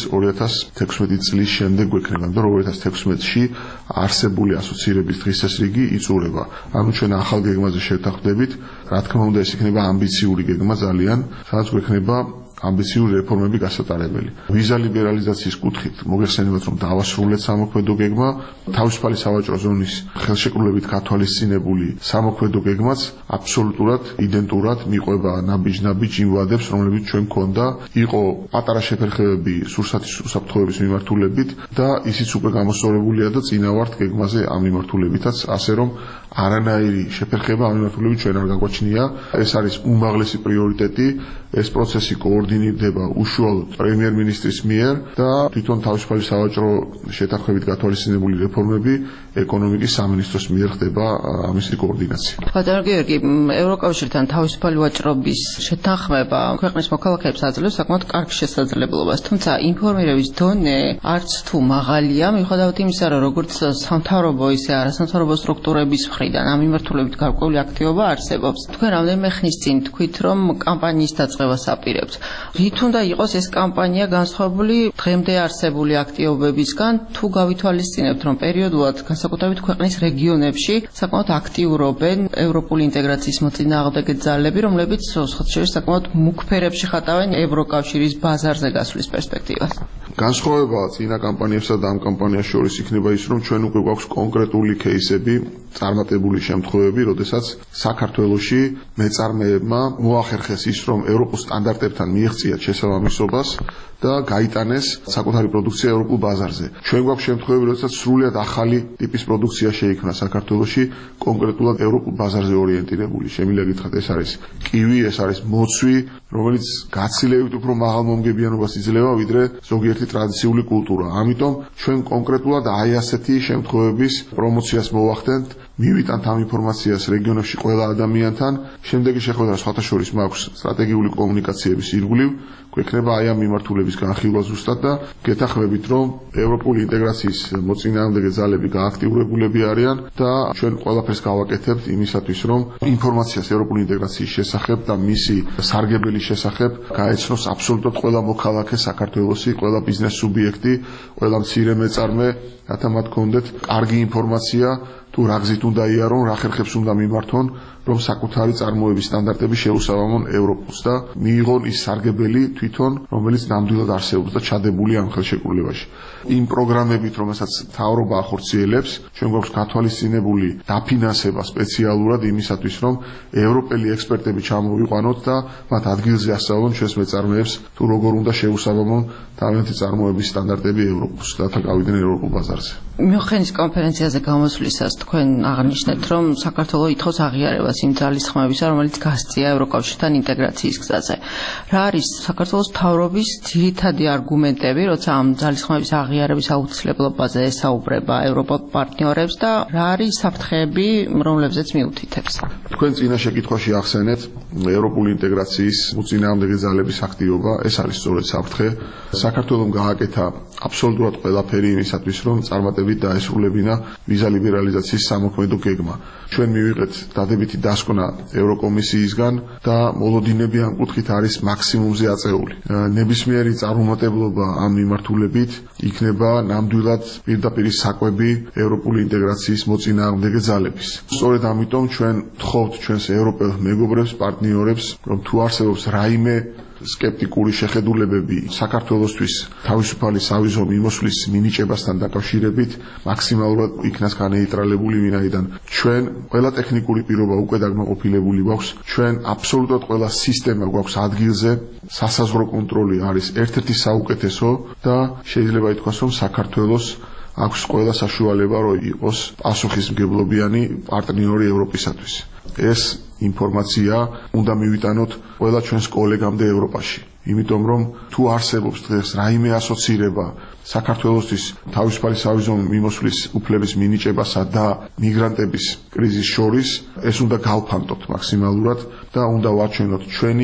2016 წლის შემდეგ გვექნება და 2016-ში არსებული ასოცირების დღის წესრიგი იწურება. ანუ ჩვენ ახალ გეგმაზე შევთანხმდებით, რა თქმა უნდა ეს იქნება ამბიციური გეგმა ძალიან, სადაც გვექნება ამბიციური რეფორმები გასატარებელი. ვიზა ლიბერალიზაციის კუთხით მოგეხსენებათ, რომ დავასრულეთ სამოქმედო გეგმა, თავისუფალი სავაჭრო ზონის ხელშეკრულებით გათვალისწინებული სამოქმედო გეგმაც აბსოლუტურად იდენტურად მიყვება ნაბიჯ-ნაბიჯ იმ ვადებს, რომლებიც ჩვენ გქონდა, იყო პატარა შეფერხებები სურსათის უსაფრთხოების მიმართულებით და ისიც უკვე გამოსწორებულია და წინა ვართ გეგმაზე ამ მიმართულებითაც, ასე რომ არანაირი შეფერხება ამ მიმართულებით ჩვენ არ გაგვაჩნია. ეს არის უმაღლესი პრიორიტეტი. ეს პროცესი კოორდინირდება უშუალოდ პრემიერ-მინისტრის მიერ და თვითონ თავისუფალი სავაჭრო შეთანხმებით გათვალისწინებული რეფორმები ეკონომიკის სამინისტროს მიერ ხდება ამისი კოორდინაცია.
ბატონო გიორგი, ევროკავშირთან თავისუფალი ვაჭრობის შეთანხმება ქვეყნის მოქალაქეებს აძლევს საკმაოდ კარგ შესაძლებლობას, თუმცა ინფორმირების დონე არც თუ მაღალია, მიუხედავად იმისა, რომ როგორც სამთავრობო ისე არასამთავრობო სტრუქტურების მხრიდან ამ მიმართულებით გარკვეული აქტივობა არსებობს. თქვენ რამდენიმე ხნის წინ თქვით, რომ კამპანიის დაწყებას აპირებთ. რით უნდა იყოს ეს კამპანია განსხვავებული დღემდე არსებული აქტივობებისგან, თუ გავითვალისწინებთ, რომ პერიოდულად განსაკუთრებით ქვეყნის რეგიონებში საკმაოდ აქტიურობენ ევროპული ინტეგრაციის მოწინააღმდეგე ძალები, რომლებიც სხვადასხვა საკმაოდ მუქ ფერებში ხატავენ ევროკავშირის ბაზარზე გასვლის პერსპექტივას.
განსხვავება წინა კამპანიებსა და ამ კამპანიას შორის იქნება ის, რომ ჩვენ უკვე გვაქვს კონკრეტული кейსები, წარმატებული შემთხვევები, როდესაც საქართველოში მეწარმეებმა მოახერხეს ის, რომ ევროპულ სტანდარტებთან მიეღწიათ შესაბამისობას და გაიტანეს საკუთარი პროდუქცია ევროპულ ბაზარზე. ჩვენ გვაქვს შემთხვევები, როდესაც სრულიად ახალი ტიპის პროდუქცია შეიქმნა საქართველოში, კონკრეტულად ევროპულ ბაზარზე ორიენტირებული. შემიძლია გითხრათ, ეს არის კივი, ეს არის მოცვი, რომელიც გაცილებით უფრო მაღალ მომგებიანობას იძლევა, ვიდრე ზოგიერთი ტრადიციული კულტურა. ამიტომ ჩვენ კონკრეტულად აი ასეთი შემთხვევების პრომოციას მოვახდენთ, მივიტანთ ამ ინფორმაციას რეგიონებში ყველა ადამიანთან. შემდეგი შეხვედრა სხვათა შორის მაქვს სტრატეგიული კომუნიკაციების ირგვლივ, გვექნება აი ამ მიმართულების განხილვა ზუსტად და გეთანხმებით, რომ ევროპული ინტეგრაციის მოწინააღმდეგე ძალები გააქტიურებულები არიან და ჩვენ ყველაფერს გავაკეთებთ იმისათვის, რომ ინფორმაციას ევროპული ინტეგრაციის შესახებ და მისი სარგებელის შესახებ გაეცნოს აბსოლუტურად ყველა მოქალაქე საქართველოსი, ყველა ბიზნეს სუბიექტი, ყველა მცირე მეწარმე, რათა მათ გქონდეთ კარგი ინფორმაცია თუ რა გზით უნდა იარონ, რა ხერხებს უნდა მიმართონ, რომ საკუთარი წარმოების სტანდარტები შეუსაბამონ ევროპულს და მიიღონ ის სარგებელი თვითონ, რომელიც ნამდვილად არსებობს და ჩადებული ამ ხელშეკრულებაში. იმ პროგრამებით, რომელსაც მთავრობა ახორციელებს, ჩვენ გვაქვს გათვალისწინებული დაფინანსება სპეციალურად იმისათვის, რომ ევროპელი ექსპერტები ჩამოვიყვანოთ და მათ ადგილზე ასწავლონ ჩვენს მეწარმეებს, თუ როგორ უნდა შეუსაბამონ თავიანთი წარმოების სტანდარტები ევროპულს, რათა გავიდნენ ევროპულ ბაზარზე.
მიუხედავად კონფერენციაზე გამოსვლისას თქვენ აღნიშნეთ, რომ საქართველო ითხოვს აღიარებას იმ ძალისხმევისა, რომელიც გასწია ევროკავშირთან ინტეგრაციის გზაზე. რა არის საქართველოს მთავრობის ძირითადი არგუმენტები, როცა ამ ძალისხმევის აღიარების აუცილებლობაზე ესაუბრება ევროპულ პარტნიორებს და რა არის საფრთხეები, რომლებზეც მიუთითებს?
თქვენ წინა შეკითხვაში ახსენეთ ევროპული ინტეგრაციის მოწინააღმდეგე ძალების აქტივობა, ეს არის სწორედ საფრთხე. საქართველომ გააკეთა აბსოლუტურად ყველაფერი იმისათვის, რომ წარმატებით დაესრულებინა ვიზა ლიბერალიზაციის სამოქმედო გეგმა. ჩვენ მივიღეთ დადებითი დასკვნა ევროკომისიისგან და მოლოდინები ამ კუთხით არის მაქსიმუმზე აწეული. ნებისმიერი წარმომადგენლობა ამ მიმართულებით იქნება ნამდვილად პირდაპირ საკვები ევროპული ინტეგრაციის მოწინააღმდეგე ძალების. სწორედ ამიტომ ჩვენ ვთხოვთ ჩვენს ევროპელ მეგობრებს, პარტნიორებს, რომ თუ არსებობს რაიმე სკეპტიკური შეხედულებები საქართველოსთვის თავისუფალი სავიზო მიმოსვლის მინიჭებასთან დაკავშირებით მაქსიმალურად იქნას განეიტრალებული, ვინაიდან ჩვენ ყველა ტექნიკური პირობა უკვე დაგმოყოფილებული გვაქვს, ჩვენ აბსოლუტურად ყველა სისტემა გვაქვს ადგილზე, სასაზღვრო კონტროლი არის ერთ-ერთი საუკეთესო და შეიძლება ითქვას, რომ საქართველოს აქვს ყველა საშუალება, რომ იყოს პასუხისმგებლობიანი პარტნიორი ევროპისათვის. ეს ინფორმაცია უნდა მივიტანოთ ყველა ჩვენს კოლეგამდე ევროპაში. იმიტომ რომ თუ არსებობს დღეს რაიმე ასოცირება საქართველოსთვის თავისუფალი სავიზო მიმოსვლის უფლების მინიჭებასა და მიგრანტების კრიზისს შორის, ეს უნდა გავფანტოთ მაქსიმალურად და უნდა ვაჩვენოთ ჩვენი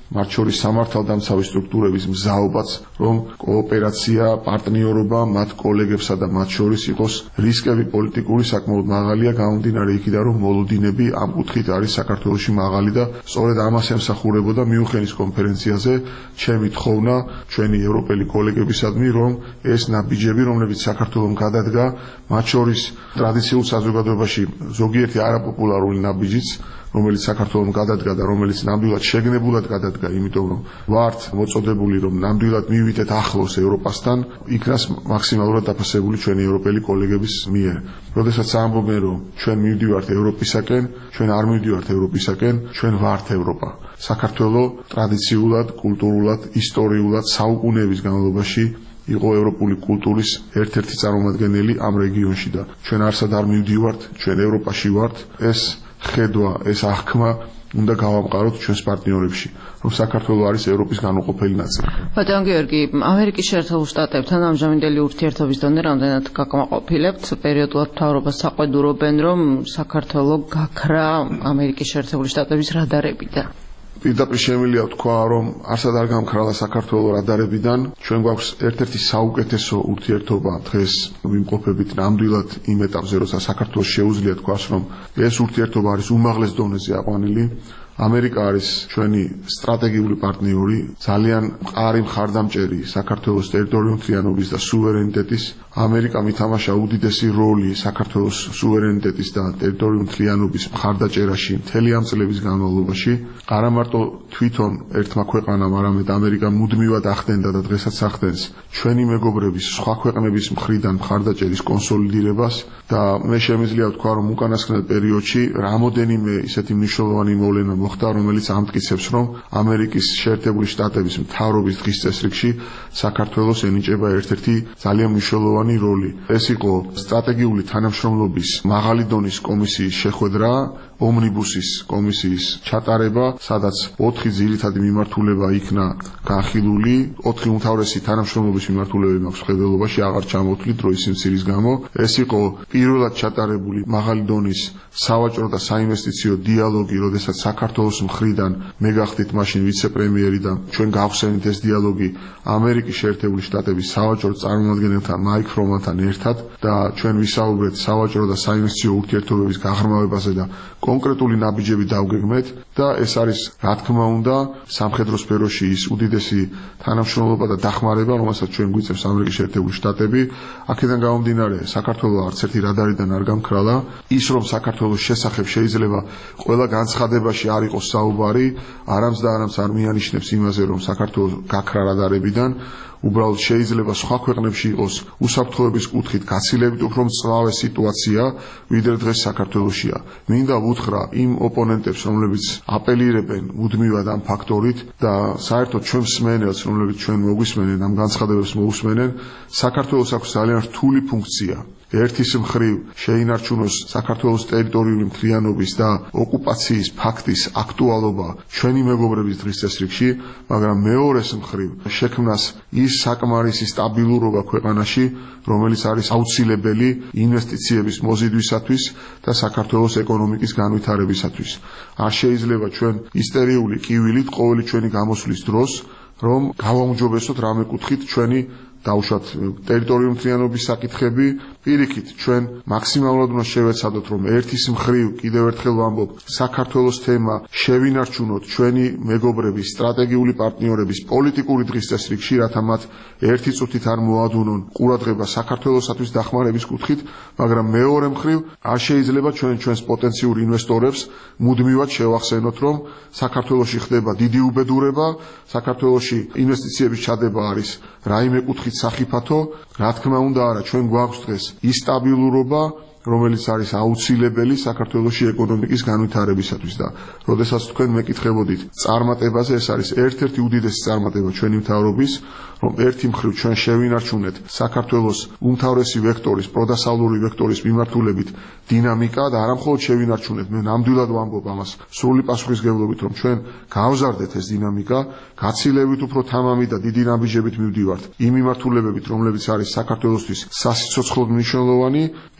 მათ შორის სამართალდამცავი სტრუქტურების მზაობაც, რომ კოოპერაცია, პარტნიორობა მათ კოლეგებსა და მათ შორის იყოს რისკები პოლიტიკური საკმაოდ მაღალია, გამომდინარე იქიდან, რომ მოლოდინები ამ კუთხით არის საქართველოში მაღალი და სწორედ ამას ემსახურებოდა მიუნხენის კონფერენციაზე ჩემი თხოვნა ჩვენი ევროპელი კოლეგებისადმი, რომ ეს ნაბიჯები, რომლებიც საქართველოს გადადგა, მათ შორის ტრადიციულ საზოგადოებაში ზოგიერთი არაპოპულარული ნაბიჯიც, რომელიც საქართველოს გადადგა და რომელიც ნამდვილად შეგნებულად გადადგა, იმიტომ რომ ვართ მოწოდებული, რომ ნამდვილად მივიდეთ ახლოს ევროპასთან, იქნას მაქსიმალურად დაფასებული ჩვენი ევროპელი კოლეგების მიერ. როდესაც ამბობენ, რომ ჩვენ მივდივართ ევროპისაკენ, ჩვენ არ მივდივართ ევროპისაკენ, ჩვენ ვართ ევროპა. საქართველოს ტრადიციულად, კულტურულად, ისტორიულად საუკუნეების განმავლობაში იყო ევროპული კულტურის ერთ-ერთი წარმომადგენელი ამ რეგიონში და ჩვენ არსად არ მივდივართ, ჩვენ ევროპაში ვართ. ეს ხედვა, ეს აღქმა უნდა გავამყაროთ ჩვენს პარტნიორებში, რომ საქართველოს არის ევროპის განუყოფელი ნაწილი.
ბატონ გიორგი, ამერიკის შეერთებულ შტატებთან ამჟამინდელი ურთიერთობის დონე რამდენად გაკმაყოფილებთ? პერიოდულად მთავრობას საყვედურობენ, რომ საქართველოს გაქრა ამერიკის შეერთებული შტატების რადარებიდან.
პირდაპირ შემიძლია თქვა, რომ არსად არ გამქრალა საქართველოს რადარებიდან. ჩვენ გვაქვს ერთ-ერთი საუკეთესო ურთიერთობა დღეს ვიმყოფებით ნამდვილად იმ ეტაპზე, როცა საქართველოს შეუძლია თქვას, რომ ეს ურთიერთობა არის უმაღლეს დონეზე აყვანილი. ამერიკა არის ჩვენი სტრატეგიული პარტნიორი, ძალიან მყარი მხარდამჭერი საქართველოს ტერიტორიუმთლიანობის და სუვერენიტეტის. ამერიკა მითამაშა უდიდესი როლი საქართველოს სუვერენიტეტის და ტერიტორიუმთლიანობის მხარდაჭერაში მთელი ამ წლების განმავლობაში. არა მარტო თვითონ ერთმა ქვეყანამ, არამედ ამერიკა მუდმივად ახდენდა და დღესაც ახდენს ჩვენი მეგობრების სხვა ქვეყნების მხრიდან მხარდაჭერის კონსოლიდირებას და მე შემიძლია ვთქვა, რომ უკანასკნელ პერიოდში რამოდენიმე ისეთი მნიშვნელოვანი მოვლენა მოხდა, რომელიც ამტკიცებს, რომ ამერიკის შეერთებული შტატების მთავრობის დღის წესრიგში საქართველოს ენიჭება ერთ-ერთი ძალიან მნიშვნელოვანი როლი. ეს იყო სტრატეგიული თანამშრომლობის მაღალი დონის კომისიის შეხვედრა, ომნიბუსის კომისიის ჩატარება, სადაც 4 ძირითადი მიმართულება იქნა განხილული, 4 უმთავრესი თანამშრომლობის მიმართულებები მაქვს ხედველობაში, აღარ ჩამოვთვლით დროის სიმცირის გამო. ეს იყო პირველად ჩატარებული მაღალი დონის სავაჭრო და საინვესტიციო დიალოგი, როდესაც საქართველოს მხრიდან მე გახდით მაშინ ვიცე-პრემიერი და ჩვენ გავხსენით ეს დიალოგი ამერიკის შეერთებული შტატების სავაჭრო წარმომადგენელთან მაიკ ფრომანთან ერთად და ჩვენ ვისაუბრეთ სავაჭრო და საინვესტიციო ურთიერთობების გაღრმავებაზე და კონკრეტული ნაბიჯები დავგეგმეთ და ეს არის რა თქმა უნდა სამხედრო სფეროში ის უდიდესი თანამშრომლობა და დახმარება, რომელსაც ჩვენ გვიწევს ამერიკის შეერთებული შტატები. აქედან გამომდინარე, საქართველოს არც ერთი რადარიდან არ გამქრალა. ის რომ საქართველოს შესახებ შეიძლება ყველა განცხადებაში არ იყოს საუბარი, არამც და არამც არ მიანიშნებს იმაზე, რომ საქართველოს გაქრა რადარებიდან. უბრალოდ შეიძლება სხვა ქვეყნებში იყოს უსაფრთხოების კუთხით გაცილებით უფრო მწვავე სიტუაცია, ვიდრე დღეს საქართველოშია. მინდა ვუთხრა იმ ოპონენტებს, რომლებიც აპელირებენ მუდმივად ამ ფაქტორით და საერთოდ ჩვენ მსმენელს, რომლებიც ჩვენ მოგვისმენენ, ამ განცხადებებს მოусმენენ, საქართველოს აქვს ძალიან რთული ფუნქცია. ერთის მხრივ შეინარჩუნოს საქართველოს ტერიტორიული მთლიანობის და ოკუპაციის ფაქტის აქტუალობა ჩვენი მეგობრების დღის წესრიგში, მაგრამ მეორეს მხრივ შექმნას ის საკმარისი სტაბილურობა ქვეყანაში, რომელიც არის აუცილებელი ინვესტიციების მოზიდვისათვის და საქართველოს ეკონომიკის განვითარებისათვის. არ შეიძლება ჩვენ ისტერიული კივილით ყოველი ჩვენი გამოსვლის დროს, რომ გავაუმჯობესოთ რამე კუთხით ჩვენი დავუშვათ ტერიტორიული მთლიანობის საკითხები, პირიქით ჩვენ მაქსიმალურად უნდა შევეცადოთ, რომ ერთის მხრივ კიდევ ერთხელ ვამბობ, საქართველოს თემა შევინარჩუნოთ ჩვენი მეგობრების, სტრატეგიული პარტნიორების პოლიტიკური დღის წესრიგში, რათა მათ ერთი წუთით არ მოადუნონ ყურადღება საქართველოსათვის დახმარების კუთხით, მაგრამ მეორე მხრივ არ შეიძლება ჩვენს პოტენციურ ინვესტორებს მუდმივად შევახსენოთ, რომ საქართველოში ხდება დიდი უბედურება, საქართველოში ინვესტიციების ჩადება არის რაიმე კუთხით სახიფათო, რა თქმა უნდა არა, ჩვენ გვაქვს დღეს ის სტაბილურობა, რომელიც არის აუცილებელი საქართველოში ეკონომიკის განვითარებისათვის და როდესაც თქვენ მეკითხებოდით წარმატებაზე, ეს არის ერთ-ერთი უდიდესი წარმატება ჩვენი მთავრობის, რომ ერთი მხრივ ჩვენ შევინარჩუნეთ საქართველოს უმთავრესი ვექტორის, პროდასავლური ვექტორის მიმართულებით დინამიკა და არა მხოლოდ შევინარჩუნეთ, მე ნამდვილად ვამბობ ამას სრული პასუხისმგებლობით, რომ ჩვენ გავზარდეთ ეს დინამიკა, გაცილებით უფრო თამამი და დიდი ნაბიჯებით მივდივართ იმ მიმართულებებით, რომლებიც არის საქართველოსთვის სასიცოცხლოდ მნიშვნელოვანი, ეს არის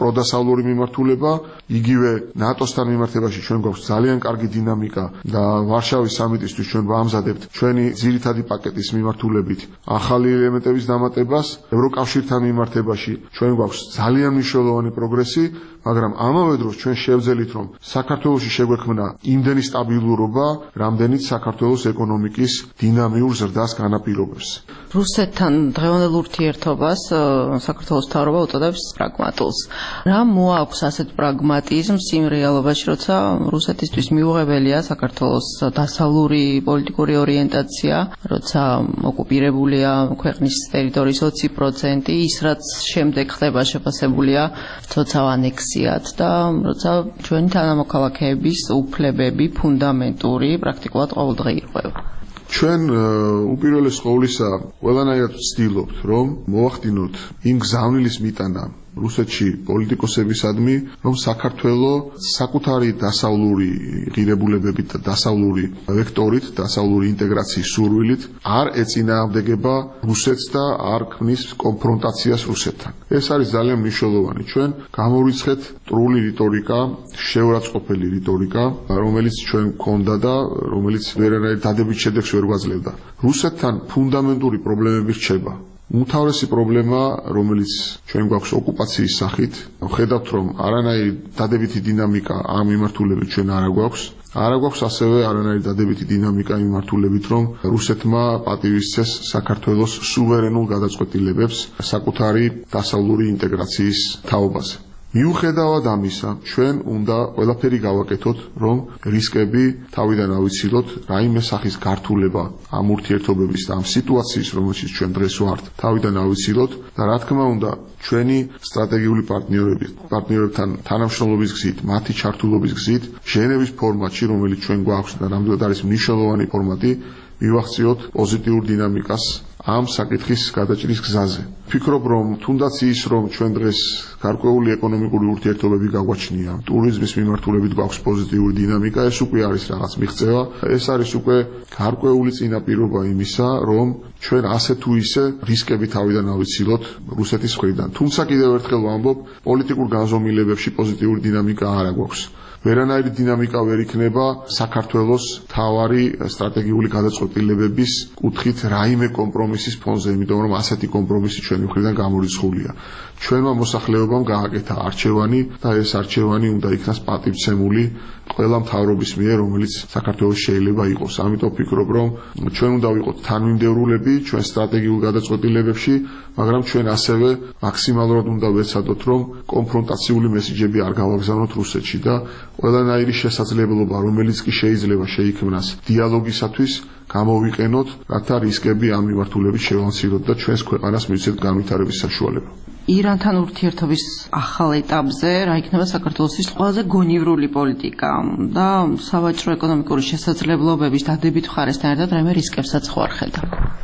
პროდასავლური მიმართულება, იგივე ნატოსთან მიმართებაში ჩვენ გვაქვს ძალიან კარგი დინამიკა და ვარშავის სამიტისთვის ჩვენ ვამზადებთ ჩვენი ძირითადი პაკეტის მიმართულებით ახალი ელემენტების დამატებას, ევროკავშირთან მიმართებაში ჩვენ გვაქვს ძალიან მნიშვნელოვანი პროგრესი, მაგრამ ამავე დროს ჩვენ შევძელით, რომ საქართველოში შეგვექმნა იმდენი სტაბილურობა, რამდენიც საქართველოს ეკონომიკის დინამიურ ზრდას განაპირობებს.
რუსეთთან დღევანდელ ურთიერთობას საქართველოს მთავრობა უწოდებს პრაგმატულს. რა მოაქვს ასეთ პრაგმატიზმს იმ რეალობაში, როცა რუსეთისთვის მიუღებელია საქართველოს დასავლური პოლიტიკური ორიენტაცია, როცა ოკუპირებულია ქვეყნის ტერიტორიის 20%, ის რაც შემდეგ ხდება შეფასებულია ცოცხალ ანექსიად და როცა ჩვენი თანამოქალაქეების უფლებები ფუნდამენტური პრაქტიკულად ყოველდღე ირღვევა.
ჩვენ უპირველეს ყოვლისა ყველანაირად ვცდილობთ, რომ მოვახდინოთ იმ გზავნილის მიტანა რუსეთში პოლიტიკოსებისადმი, რომ საქართველოს საკუთარი დასავლური ღირებულებებით და დასავლური ვექტორით, დასავლური ინტეგრაციის სურვილით არ ეწინააღმდეგება რუსეთს და არ ქმნის კონფრონტაციას რუსეთთან. ეს არის ძალიან მნიშვნელოვანი. ჩვენ გამოვიცხეთ მტრული რიტორიკა, შეურაცხყოფელი რიტორიკა, რომელიც ჩვენ გქონდა და რომელიც ვერანაირ დადებით შედეგს ვერ გვაძლევდა. რუსეთთან ფუნდამენტური პრობლემები რჩება. უმთავრესი პრობლემა, რომელიც ჩვენ გვაქვს ოკუპაციის სახით, ხედავთ, რომ არანაირი დადებითი დინამიკა ამ მიმართულებით ჩვენ არ გვაქვს ასევე არანაირი დადებითი დინამიკა იმ მიმართულებით, რომ რუსეთმა პატივისცეს საქართველოს სუვერენულ გადაწყვეტილებებს საკუთარი დასავლური ინტეგრაციის თაობაზე. მიუხედავად ამისა, ჩვენ უნდა ყველაფერი გავაკეთოთ, რომ რისკები თავიდან ავიცილოთ, რაიმე სახის გართულება ამ ურთიერთობების და ამ სიტუაციის, რომელშიც ჩვენ დღეს ვართ, თავიდან ავიცილოთ და რა თქმა უნდა, ჩვენი სტრატეგიული პარტნიორებთან თანამშრომლობის გზით, მათი ჩართულობის გზით, ჟენევის ფორმატში, რომელიც ჩვენ გვაქვს და ნამდვილად არის მნიშვნელოვანი ფორმატი, მივახციოთ პოზიტიურ დინამიკას ამ საკითხის გადაჭრის გზაზე. ვფიქრობ, რომ თუნდაც ის, რომ ჩვენ დღეს გარკვეული ეკონომიკური ურთიერთობები გაგვაჩნია, ტურიზმის მიმართულებით გვაქვს პოზიტიური დინამიკა, ეს უკვე არის რაღაც მიღწევა, ეს არის უკვე გარკვეული წინაპირობა იმისა, რომ ჩვენ ასე თუ ისე რისკები თავიდან ავიცილოთ რუსეთის მხრიდან. თუმცა კიდევ ერთხელ ვამბობ, პოლიტიკურ განზომილებებში პოზიტიური დინამიკა არ გვაქვს. ვერანაირი დინამიკა ვერ იქნება საქართველოს თავარი სტრატეგიული გადაწყვეტილებების კუთხით რაიმე კომპრომისის ფონზე, იმიტომ რომ ასეთი კომპრომისი ჩვენი მხრიდან გამორიცხულია. ჩვენმა მოსახლეობამ გააკეთა არჩევანი და ეს არჩევანი უნდა იქნას პატივცემული ყველა მთავრობის მიერ, რომელიც საქართველოს შეიძლება იყოს. ამიტომ ვფიქრობ, რომ ჩვენ უნდა ვიყოთ თანმიმდევრულები ჩვენ სტრატეგიულ გადაწყვეტილებებში, მაგრამ ჩვენ ასევე მაქსიმალურად უნდა ვეცადოთ, რომ კონფრონტაციული მესიჯები არ გავაგზავნოთ რუსეთში და ყველანაირი შესაძლებლობა, რომელიც კი შეიძლება შეიქმნას დიალოგისათვის, გამოვიყენოთ, რათა რისკები ამ მიმართულებით შევამციროთ და ჩვენს ქვეყანას მივცეთ განვითარების საშუალება.
ირანთან ურთიერთობის ახალ ეტაპზე რა იქნება საქართველოს ყველაზე გონივრული პოლიტიკა და სავაჭრო ეკონომიკური შესაძლებლობების დადებით მხარესთან ერთად რაიმე რისკებსაც ხო არ ხედავ?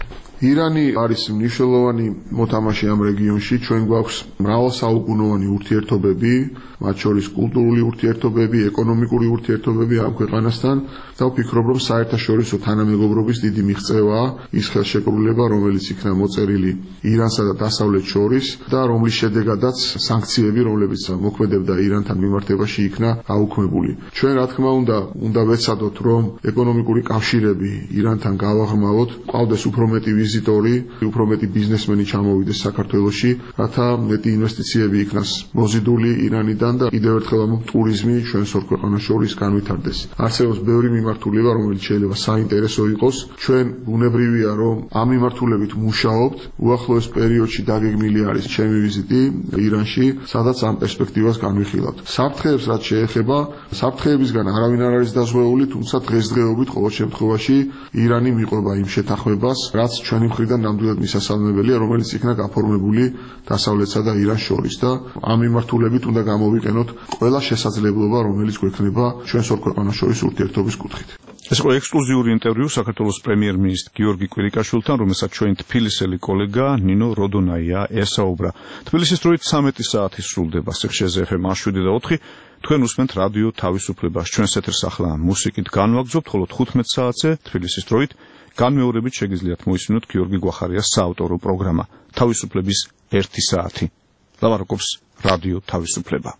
ირანი არის მნიშვნელოვანი მოთამაშე ამ რეგიონში, ჩვენ გვაქვს მრავალსაუკუნოვანი ურთიერთობები, მათ შორის კულტურული ურთიერთობები, ეკონომიკური ურთიერთობები ამ ქვეყანასთან და ვფიქრობ, რომ საერთაშორისო თანამეგობრობის დიდი მიღწევაა ის ხელშეკრულება, რომელიც იქნა მოწერილი ირანსა და დასავლეთს შორის და რომლის შედეგადაც სანქციები, რომლებიც მოქმედებდა ირანთან მიმართებაში, იქნა აუქმებული. ჩვენ რა თქმა უნდა ვეცადოთ, რომ ეკონომიკური კავშირები ირანთან გავაღრმავოთ, ყავდეს უფრო მეტი ვიზიტორი, უფრო მეტი ბიზნესმენი ჩამოვიდეს საქართველოში, რათა მეტი ინვესტიციები იქნას მოზიდული ირანიდან და კიდევ ერთხელ ამ ტურიზმი ჩვენს ორ ქვეყანას შორის განვითარდეს. არსებობს ბევრი მიმართულება, რომელიც შეიძლება საინტერესო იყოს. ჩვენ ბუნებრივია, რომ ამ მიმართულებით მუშაობთ. უახლოეს პერიოდში დაგეგმილი არის ჩემი ვიზიტი ირანში, სადაც ამ პერსპექტივას განვიხილავთ. საფრთხეებს რაც შეეხება, საფრთხეებისგან არავინ არ არის დაზღვეული, თუმცა დღესდღეობით ყოველ შემთხვევაში ირანი მიყვება იმ შეთანხმებას, რაც ჩვენი მხრიდან ნამდვილად მისასალმებელია, რომელიც იქნა გაფორმებული დასავლეთსა და ირანს შორის და ამ მიმართულებით უნდა გამოვიყენოთ ყველა შესაძლებლობა, რომელიც გვექნება ჩვენს ორ ქვეყანას შორის ურთიერთობის კუთხით.
ეს იყო ექსკლუზიური ინტერვიუ საქართველოს პრემიერ-მინისტრ გიორგი კვირიკაშვილთან, რომელსაც ჩვენი თბილისელი კოლეგა ნინო როდონაია ესაუბრა. თბილისის დროით 13 საათი სრულდება სიხშირეზე FM 7.4. თქვენ უსმენთ რადიო თავისუფლებას. ჩვენს ეთერს ახლა მუსიკით განვაგრძობთ, ხოლო 15 საათზე თბილისის დროით განმეორებით შეგიძლიათ მოისმინოთ გიორგი გვახარიას საავტორო პროგრამა თავისუფლების 1 საათი. ლაპარაკობს რადიო თავისუფლება.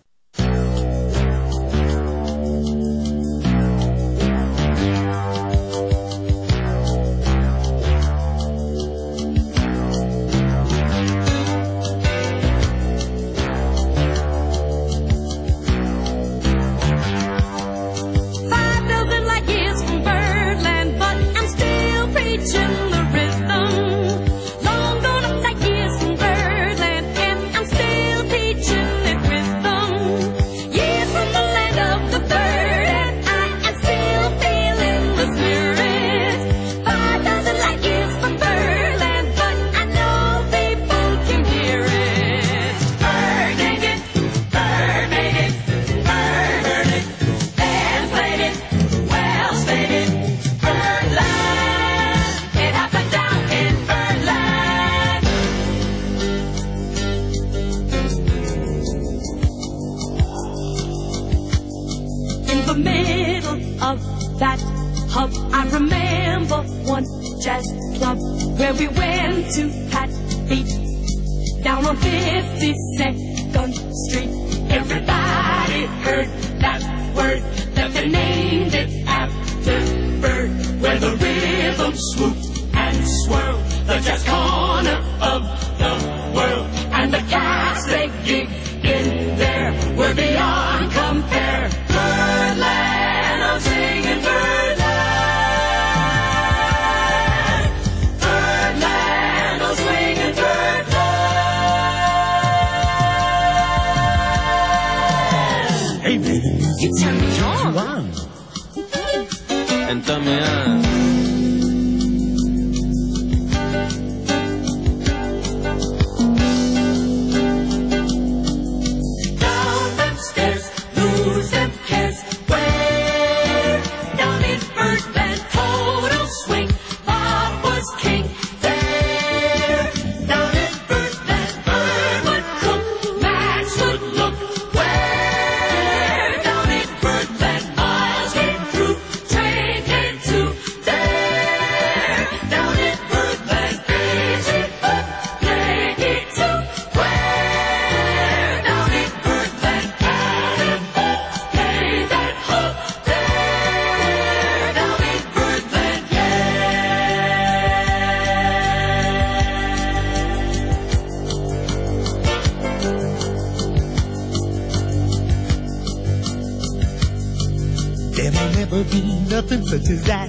Such as that,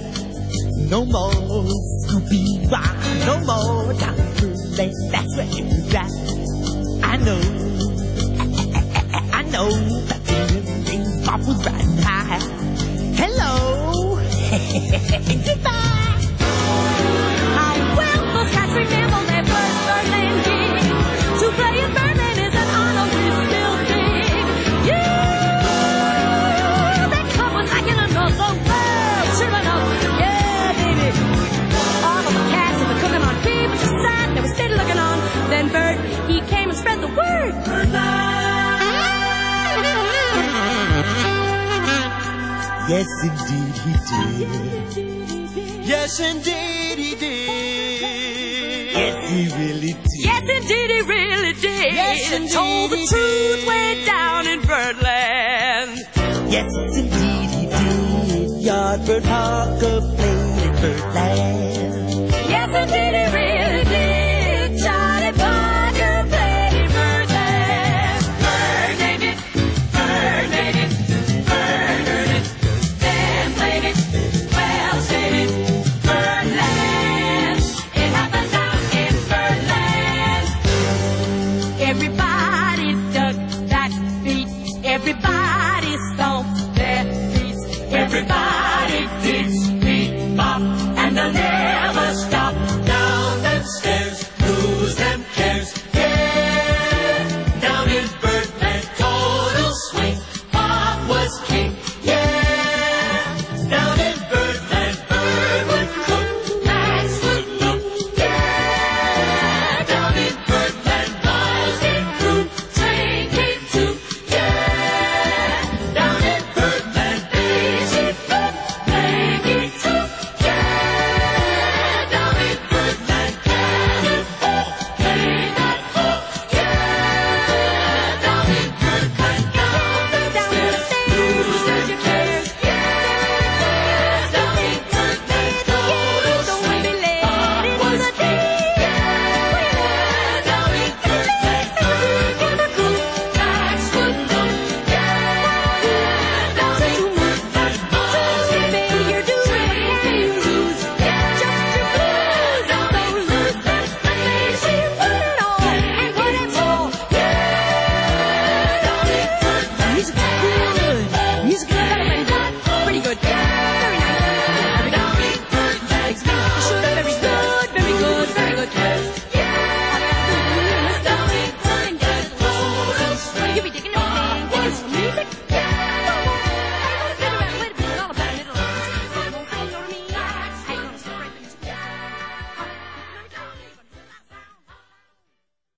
no more Scooby-Doo, no more Dr. Lake, that's where it was at. I know that the things Bob was riding high. Hello, goodbye. How well those cats remember their first Birdland gig. To play in Birdland is an honor we still dig. Yeah, that club was like in another world. Then Bert, he came and spread the word. Yes, indeed he did. Yes, indeed he did. Yes, he really did.
Yes, indeed he really did.
Yes, indeed
told the truth way down in Birdland.
Yes, indeed he did. Yardbird Parker played in Birdland.